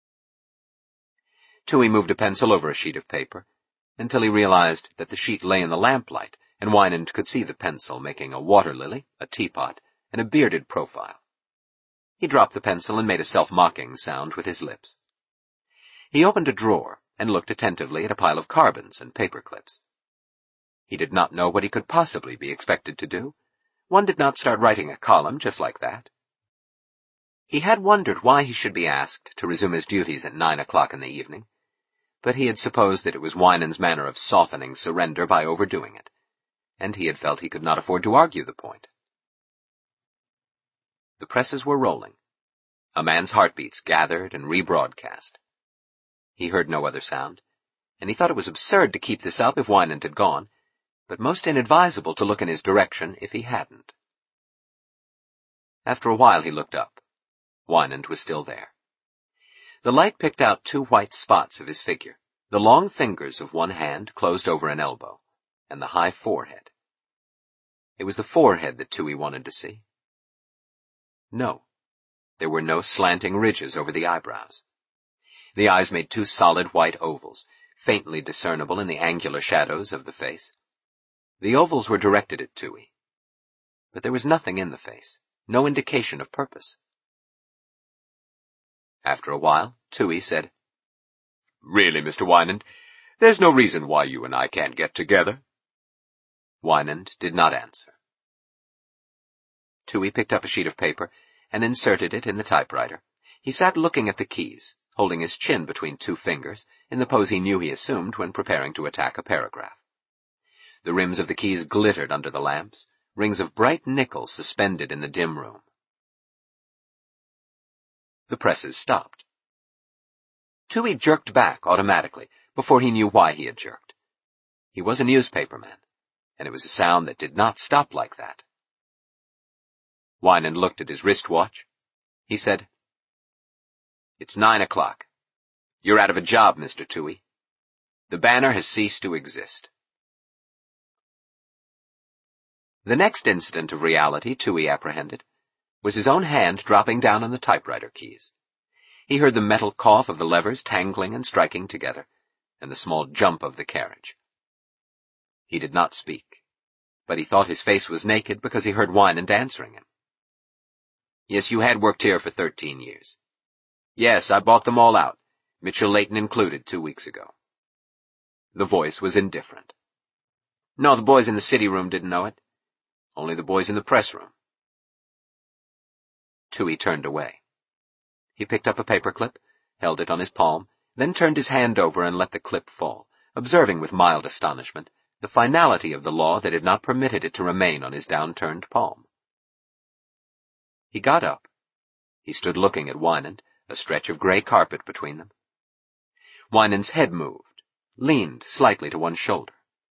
Toohey moved a pencil over a sheet of paper, until he realized that the sheet lay in the lamplight, and Wynand could see the pencil making a water lily, a teapot, and a bearded profile. He dropped the pencil and made a self-mocking sound with his lips. He opened a drawer and looked attentively at a pile of carbons and paper clips. He did not know what he could possibly be expected to do. One did not start writing a column just like that. He had wondered why he should be asked to resume his duties at nine o'clock in the evening, but he had supposed that it was Wynand's manner of softening surrender by overdoing it, and he had felt he could not afford to argue the point. The presses were rolling. A man's heartbeats gathered and rebroadcast. He heard no other sound, and he thought it was absurd to keep this up if Wynand had gone, but most inadvisable to look in his direction if he hadn't. After a while he looked up. Wynand was still there. The light picked out two white spots of his figure, the long fingers of one hand closed over an elbow, and the high forehead. It was the forehead that Toohey wanted to see. No, there were no slanting ridges over the eyebrows. The eyes made two solid white ovals, faintly discernible in the angular shadows of the face. The ovals were directed at Toohey, but there was nothing in the face, no indication of purpose. After a while, Toohey said, "Really, Mister Wynand, there's no reason why you and I can't get together." Wynand did not answer. Toohey picked up a sheet of paper and inserted it in the typewriter. He sat looking at the keys, holding his chin between two fingers, in the pose he knew he assumed when preparing to attack a paragraph. The rims of the keys glittered under the lamps, rings of bright nickel suspended in the dim room. The presses stopped. Toohey jerked back automatically before he knew why he had jerked. He was a newspaperman, and it was a sound that did not stop like that. Wynand looked at his wristwatch. He said, "It's nine o'clock. You're out of a job, Mister Toohey. The Banner has ceased to exist." The next incident of reality Toohey apprehended was his own hand dropping down on the typewriter keys. He heard the metal cough of the levers tangling and striking together, and the small jump of the carriage. He did not speak, but he thought his face was naked because he heard Wynand answering him. "Yes, you had worked here for thirteen years. Yes, I bought them all out, Mitchell Layton included, two weeks ago." The voice was indifferent. "No, the boys in the city room didn't know it. Only the boys in the press room." Toohey turned away. He picked up a paper clip, held it on his palm, then turned his hand over and let the clip fall, observing with mild astonishment the finality of the law that had not permitted it to remain on his downturned palm. He got up. He stood looking at Wynand, a stretch of gray carpet between them. Wynand's head moved, leaned slightly to one shoulder.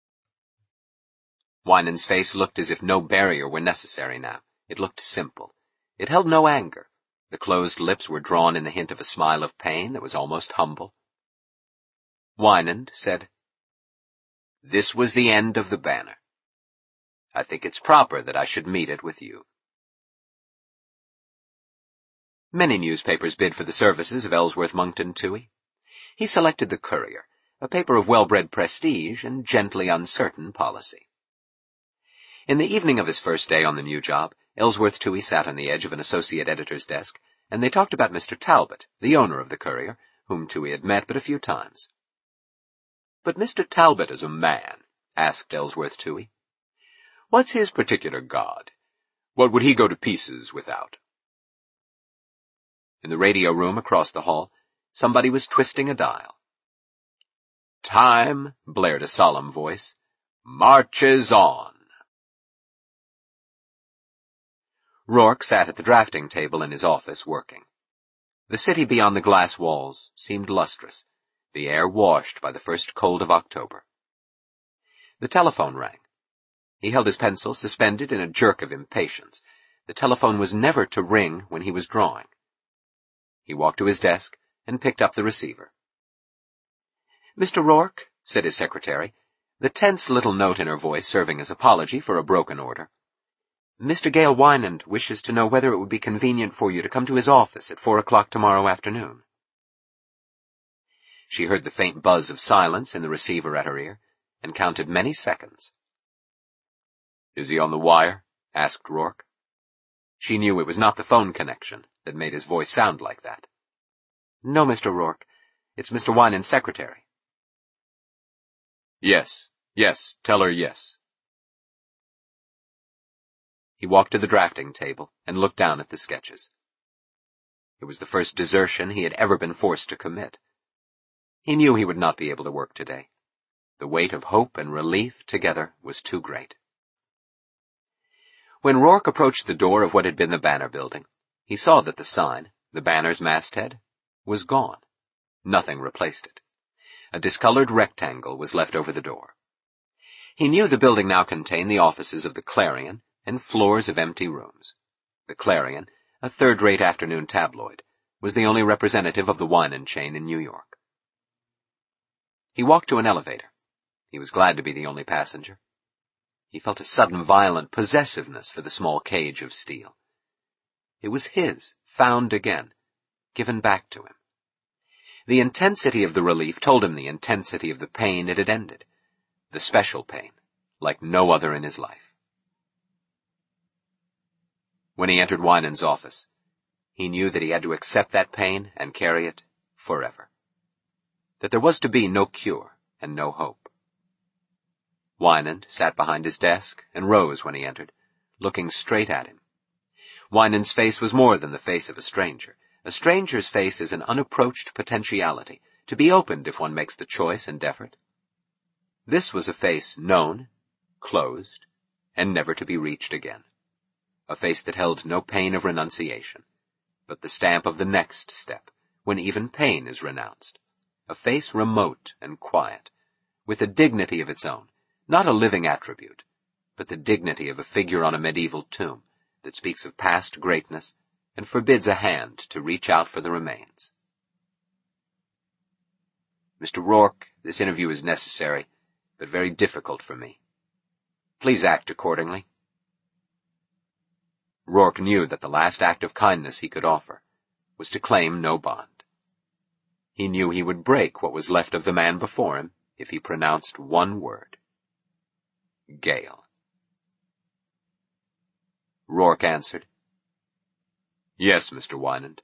Wynand's face looked as if no barrier were necessary now. It looked simple. It held no anger. The closed lips were drawn in the hint of a smile of pain that was almost humble. Wynand said, "This was the end of the Banner. I think it's proper that I should meet it with you." Many newspapers bid for the services of Ellsworth Monckton Toohey. He selected the Courier, a paper of well-bred prestige and gently uncertain policy. In the evening of his first day on the new job, Ellsworth Toohey sat on the edge of an associate editor's desk, and they talked about Mister Talbot, the owner of the Courier, whom Toohey had met but a few times. "But Mister Talbot is a man," asked Ellsworth Toohey. "What's his particular god? What would he go to pieces without?" In the radio room across the hall, somebody was twisting a dial. "Time," blared a solemn voice, "marches on." Rourke sat at the drafting table in his office working. The city beyond the glass walls seemed lustrous, the air washed by the first cold of October. The telephone rang. He held his pencil suspended in a jerk of impatience. The telephone was never to ring when he was drawing. He walked to his desk and picked up the receiver. "Mister Rourke," said his secretary, the tense little note in her voice serving as apology for a broken order. "Mister Gale Wynand wishes to know whether it would be convenient for you to come to his office at four o'clock tomorrow afternoon." She heard the faint buzz of silence in the receiver at her ear, and counted many seconds. "Is he on the wire?" asked Rourke. She knew it was not the phone connection that made his voice sound like that. "No, Mister Rourke. It's Mister Wynand's secretary." "Yes, yes, tell her yes." He walked to the drafting table and looked down at the sketches. It was the first desertion he had ever been forced to commit. He knew he would not be able to work today. The weight of hope and relief together was too great. When Rourke approached the door of what had been the Banner Building, he saw that the sign, the Banner's masthead, was gone. Nothing replaced it. A discolored rectangle was left over the door. He knew the building now contained the offices of the Clarion and floors of empty rooms. The Clarion, a third-rate afternoon tabloid, was the only representative of the Wynand chain in New York. He walked to an elevator. He was glad to be the only passenger. He felt a sudden violent possessiveness for the small cage of steel. It was his, found again, given back to him. The intensity of the relief told him the intensity of the pain it had ended, the special pain, like no other in his life. When he entered Wynand's office, he knew that he had to accept that pain and carry it forever. That there was to be no cure and no hope. Wynand sat behind his desk and rose when he entered, looking straight at him. Wynand's face was more than the face of a stranger. A stranger's face is an unapproached potentiality, to be opened if one makes the choice and effort. This was a face known, closed, and never to be reached again. A face that held no pain of renunciation, but the stamp of the next step, when even pain is renounced. A face remote and quiet, with a dignity of its own, not a living attribute, but the dignity of a figure on a medieval tomb that speaks of past greatness and forbids a hand to reach out for the remains. "Mister Rourke, this interview is necessary, but very difficult for me. Please act accordingly." Rourke knew that the last act of kindness he could offer was to claim no bond. He knew he would break what was left of the man before him if he pronounced one word. Gale. Rourke answered, "Yes, Mister Wynand."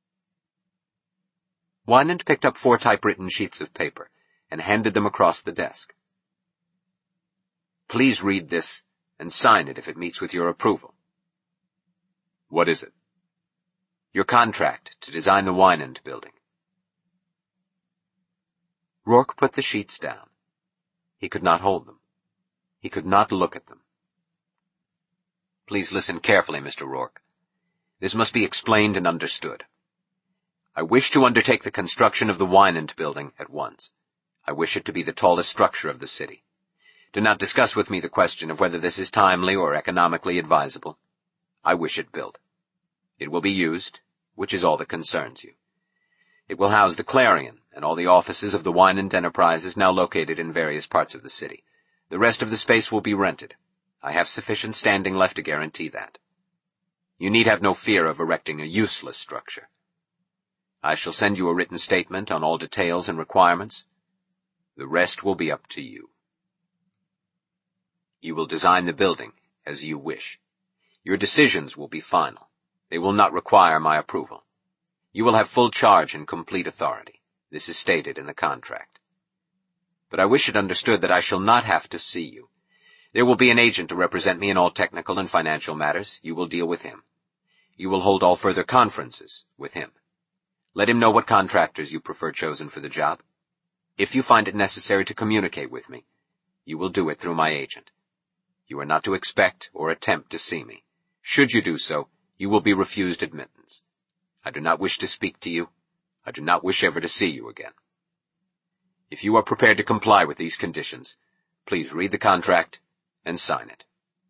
Wynand picked up four typewritten sheets of paper and handed them across the desk. "Please read this and sign it if it meets with your approval." "What is it?" "Your contract to design the Wynand Building." Rourke put the sheets down. He could not hold them. He could not look at them. "Please listen carefully, Mister Rourke. This must be explained and understood. I wish to undertake the construction of the Wynand Building at once. I wish it to be the tallest structure of the city. Do not discuss with me the question of whether this is timely or economically advisable. I wish it built. It will be used, which is all that concerns you. It will house the Clarion and all the offices of the Wynand Enterprises now located in various parts of the city. The rest of the space will be rented. I have sufficient standing left to guarantee that. You need have no fear of erecting a useless structure. I shall send you a written statement on all details and requirements. The rest will be up to you. You will design the building as you wish. Your decisions will be final. They will not require my approval. You will have full charge and complete authority. This is stated in the contract. But I wish it understood that I shall not have to see you. There will be an agent to represent me in all technical and financial matters. You will deal with him. You will hold all further conferences with him. Let him know what contractors you prefer chosen for the job. If you find it necessary to communicate with me, you will do it through my agent. You are not to expect or attempt to see me. Should you do so, you will be refused admittance. I do not wish to speak to you. I do not wish ever to see you again. If you are prepared to comply with these conditions, please read the contract and sign it."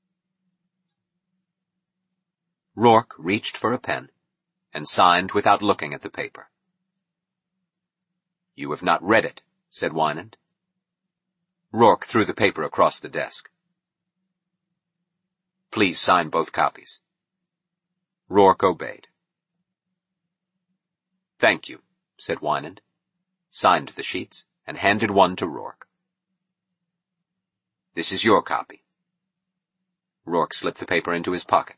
Rourke reached for a pen and signed without looking at the paper. "You have not read it," said Wynand. Rourke threw the paper across the desk. "Please sign both copies." Rourke obeyed. "Thank you," said Wynand, signed the sheets, and handed one to Rourke. "This is your copy." Rourke slipped the paper into his pocket.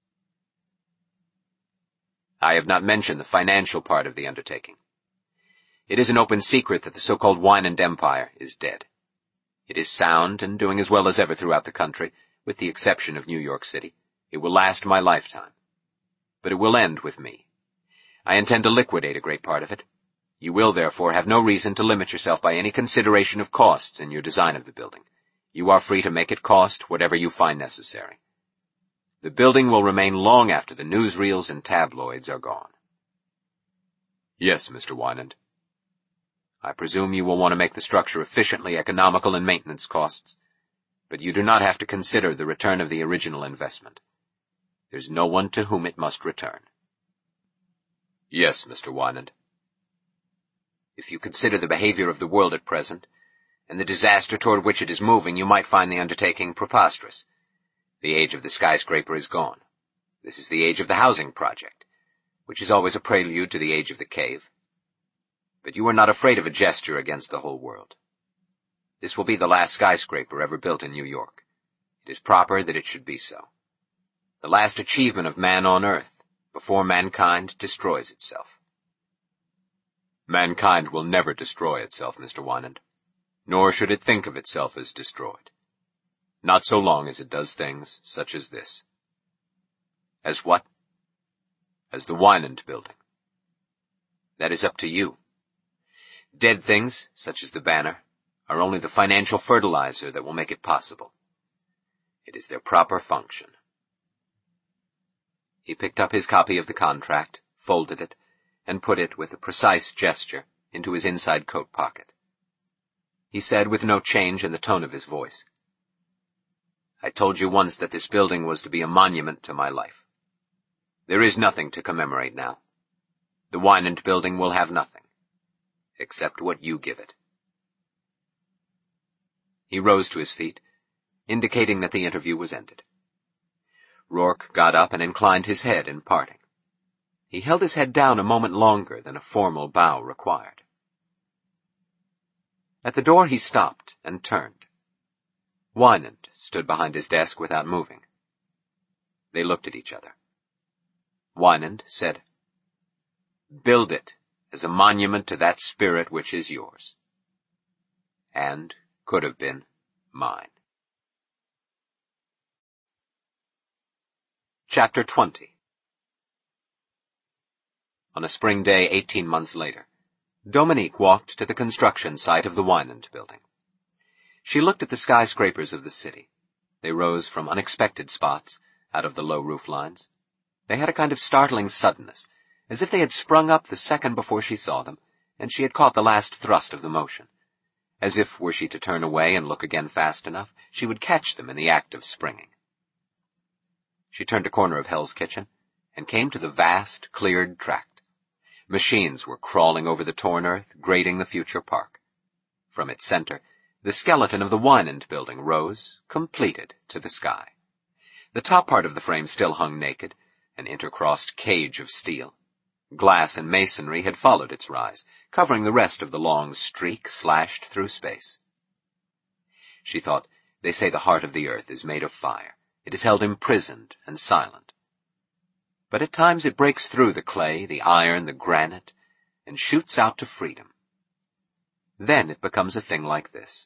"I have not mentioned the financial part of the undertaking. It is an open secret that the so-called Wynand Empire is dead. It is sound and doing as well as ever throughout the country, with the exception of New York City. It will last my lifetime. But it will end with me. I intend to liquidate a great part of it. You will, therefore, have no reason to limit yourself by any consideration of costs in your design of the building. You are free to make it cost whatever you find necessary. The building will remain long after the newsreels and tabloids are gone." "Yes, Mister Wynand." "I presume you will want to make the structure efficiently economical in maintenance costs, but you do not have to consider the return of the original investment. There's no one to whom it must return." "Yes, Mister Wynand." "If you consider the behavior of the world at present, and the disaster toward which it is moving, you might find the undertaking preposterous. The age of the skyscraper is gone. This is the age of the housing project, which is always a prelude to the age of the cave. But you are not afraid of a gesture against the whole world. This will be the last skyscraper ever built in New York. It is proper that it should be so. The last achievement of man on earth, before mankind destroys itself." "Mankind will never destroy itself, Mister Wynand. Nor should it think of itself as destroyed. Not so long as it does things such as this." "As what?" "As the Wynand Building." "That is up to you. Dead things, such as the banner, are only the financial fertilizer that will make it possible. It is their proper function." He picked up his copy of the contract, folded it, and put it with a precise gesture into his inside coat pocket. He said, with no change in the tone of his voice, "I told you once that this building was to be a monument to my life. There is nothing to commemorate now. The Wynand Building will have nothing, except what you give it." He rose to his feet, indicating that the interview was ended. Rourke got up and inclined his head in parting. He held his head down a moment longer than a formal bow required. At the door he stopped and turned. Wynand stood behind his desk without moving. They looked at each other. Wynand said, "Build it as a monument to that spirit which is yours, and could have been mine." Chapter twenty. On a spring day eighteen months later, Dominique walked to the construction site of the Wynand Building. She looked at the skyscrapers of the city. They rose from unexpected spots, out of the low roof lines. They had a kind of startling suddenness, as if they had sprung up the second before she saw them, and she had caught the last thrust of the motion. As if, were she to turn away and look again fast enough, she would catch them in the act of springing. She turned a corner of Hell's Kitchen, and came to the vast, cleared tract. Machines were crawling over the torn earth, grading the future park. From its center, the skeleton of the Wynand Building rose, completed, to the sky. The top part of the frame still hung naked, an intercrossed cage of steel. Glass and masonry had followed its rise, covering the rest of the long streak slashed through space. She thought, they say the heart of the earth is made of fire. It is held imprisoned and silent. But at times it breaks through the clay, the iron, the granite, and shoots out to freedom. Then it becomes a thing like this.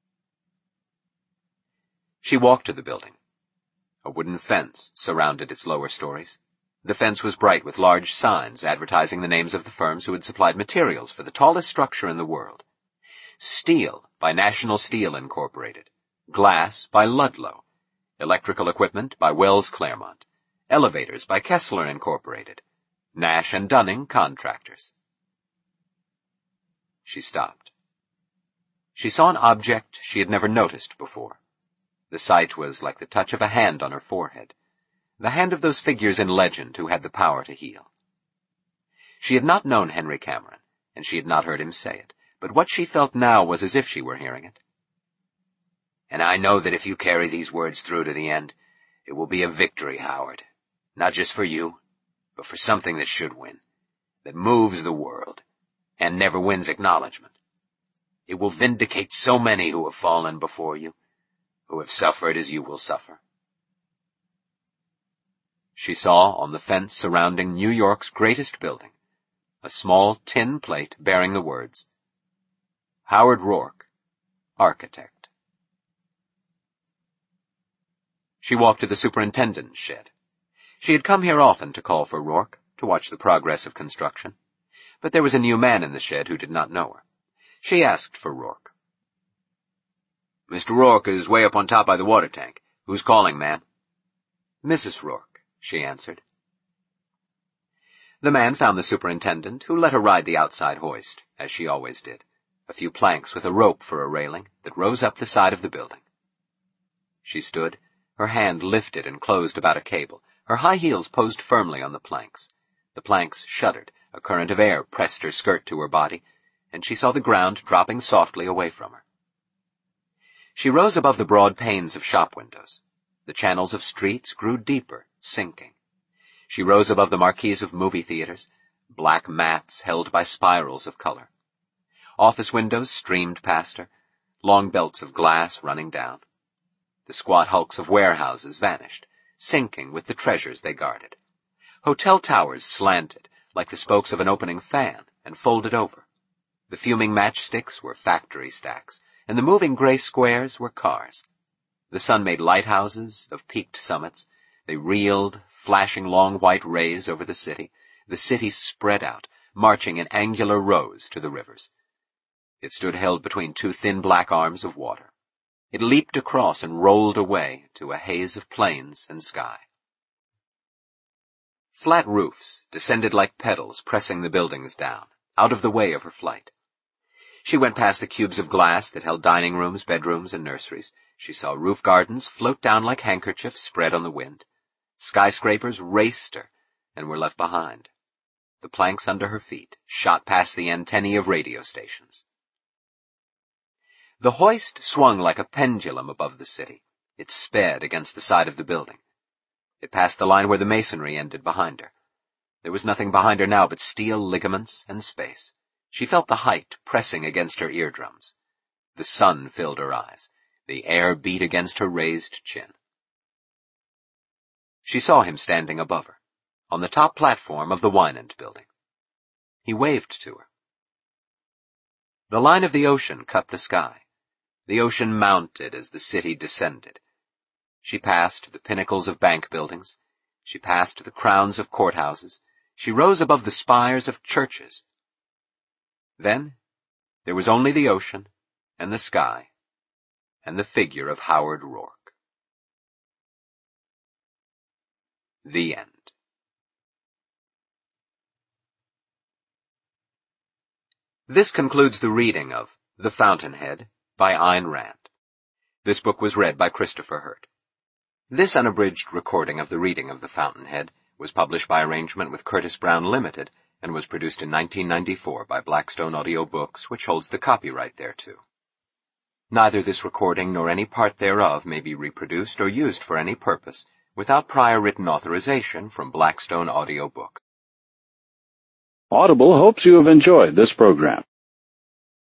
She walked to the building. A wooden fence surrounded its lower stories. The fence was bright with large signs advertising the names of the firms who had supplied materials for the tallest structure in the world. Steel by National Steel Incorporated. Glass by Ludlow. Electrical equipment by Wells Claremont. Elevators by Kessler Incorporated. Nash and Dunning Contractors. She stopped. She saw an object she had never noticed before. The sight was like the touch of a hand on her forehead, the hand of those figures in legend who had the power to heal. She had not known Henry Cameron, and she had not heard him say it, but what she felt now was as if she were hearing it. And I know that if you carry these words through to the end, it will be a victory, Howard. Not just for you, but for something that should win, that moves the world, and never wins acknowledgement. It will vindicate so many who have fallen before you, who have suffered as you will suffer. She saw on the fence surrounding New York's greatest building a small tin plate bearing the words, Howard Roark, Architect. She walked to the superintendent's shed. She had come here often to call for Roark, to watch the progress of construction, but there was a new man in the shed who did not know her. She asked for Roark. Mister Roark is way up on top by the water tank. Who's calling, ma'am? Missus Roark, she answered. The man found the superintendent, who let her ride the outside hoist, as she always did, a few planks with a rope for a railing that rose up the side of the building. She stood, her hand lifted and closed about a cable, her high heels posed firmly on the planks. The planks shuddered, a current of air pressed her skirt to her body, and she saw the ground dropping softly away from her. She rose above the broad panes of shop windows. The channels of streets grew deeper, sinking. She rose above the marquees of movie theaters, black mats held by spirals of color. Office windows streamed past her, long belts of glass running down. The squat hulks of warehouses vanished, sinking with the treasures they guarded. Hotel towers slanted, like the spokes of an opening fan, and folded over. The fuming matchsticks were factory stacks, and the moving gray squares were cars. The sun made lighthouses of peaked summits. They reeled, flashing long white rays over the city. The city spread out, marching in angular rows to the rivers. It stood held between two thin black arms of water. It leaped across and rolled away to a haze of plains and sky. Flat roofs descended like petals, pressing the buildings down, out of the way of her flight. She went past the cubes of glass that held dining rooms, bedrooms, and nurseries. She saw roof gardens float down like handkerchiefs spread on the wind. Skyscrapers raced her and were left behind. The planks under her feet shot past the antennae of radio stations. The hoist swung like a pendulum above the city. It sped against the side of the building. It passed the line where the masonry ended behind her. There was nothing behind her now but steel ligaments and space. She felt the height pressing against her eardrums. The sun filled her eyes. The air beat against her raised chin. She saw him standing above her, on the top platform of the Wynand building. He waved to her. The line of the ocean cut the sky. The ocean mounted as the city descended. She passed the pinnacles of bank buildings. She passed the crowns of courthouses. She rose above the spires of churches. Then there was only the ocean and the sky and the figure of Howard Roark. The end. This concludes the reading of The Fountainhead by Ayn Rand. This book was read by Christopher Hurt. This unabridged recording of the reading of The Fountainhead was published by arrangement with Curtis Brown Limited and was produced in nineteen ninety-four by Blackstone Audio Books, which holds the copyright thereto. Neither this recording nor any part thereof may be reproduced or used for any purpose without prior written authorization from Blackstone Audio Books. Audible hopes you have enjoyed this program.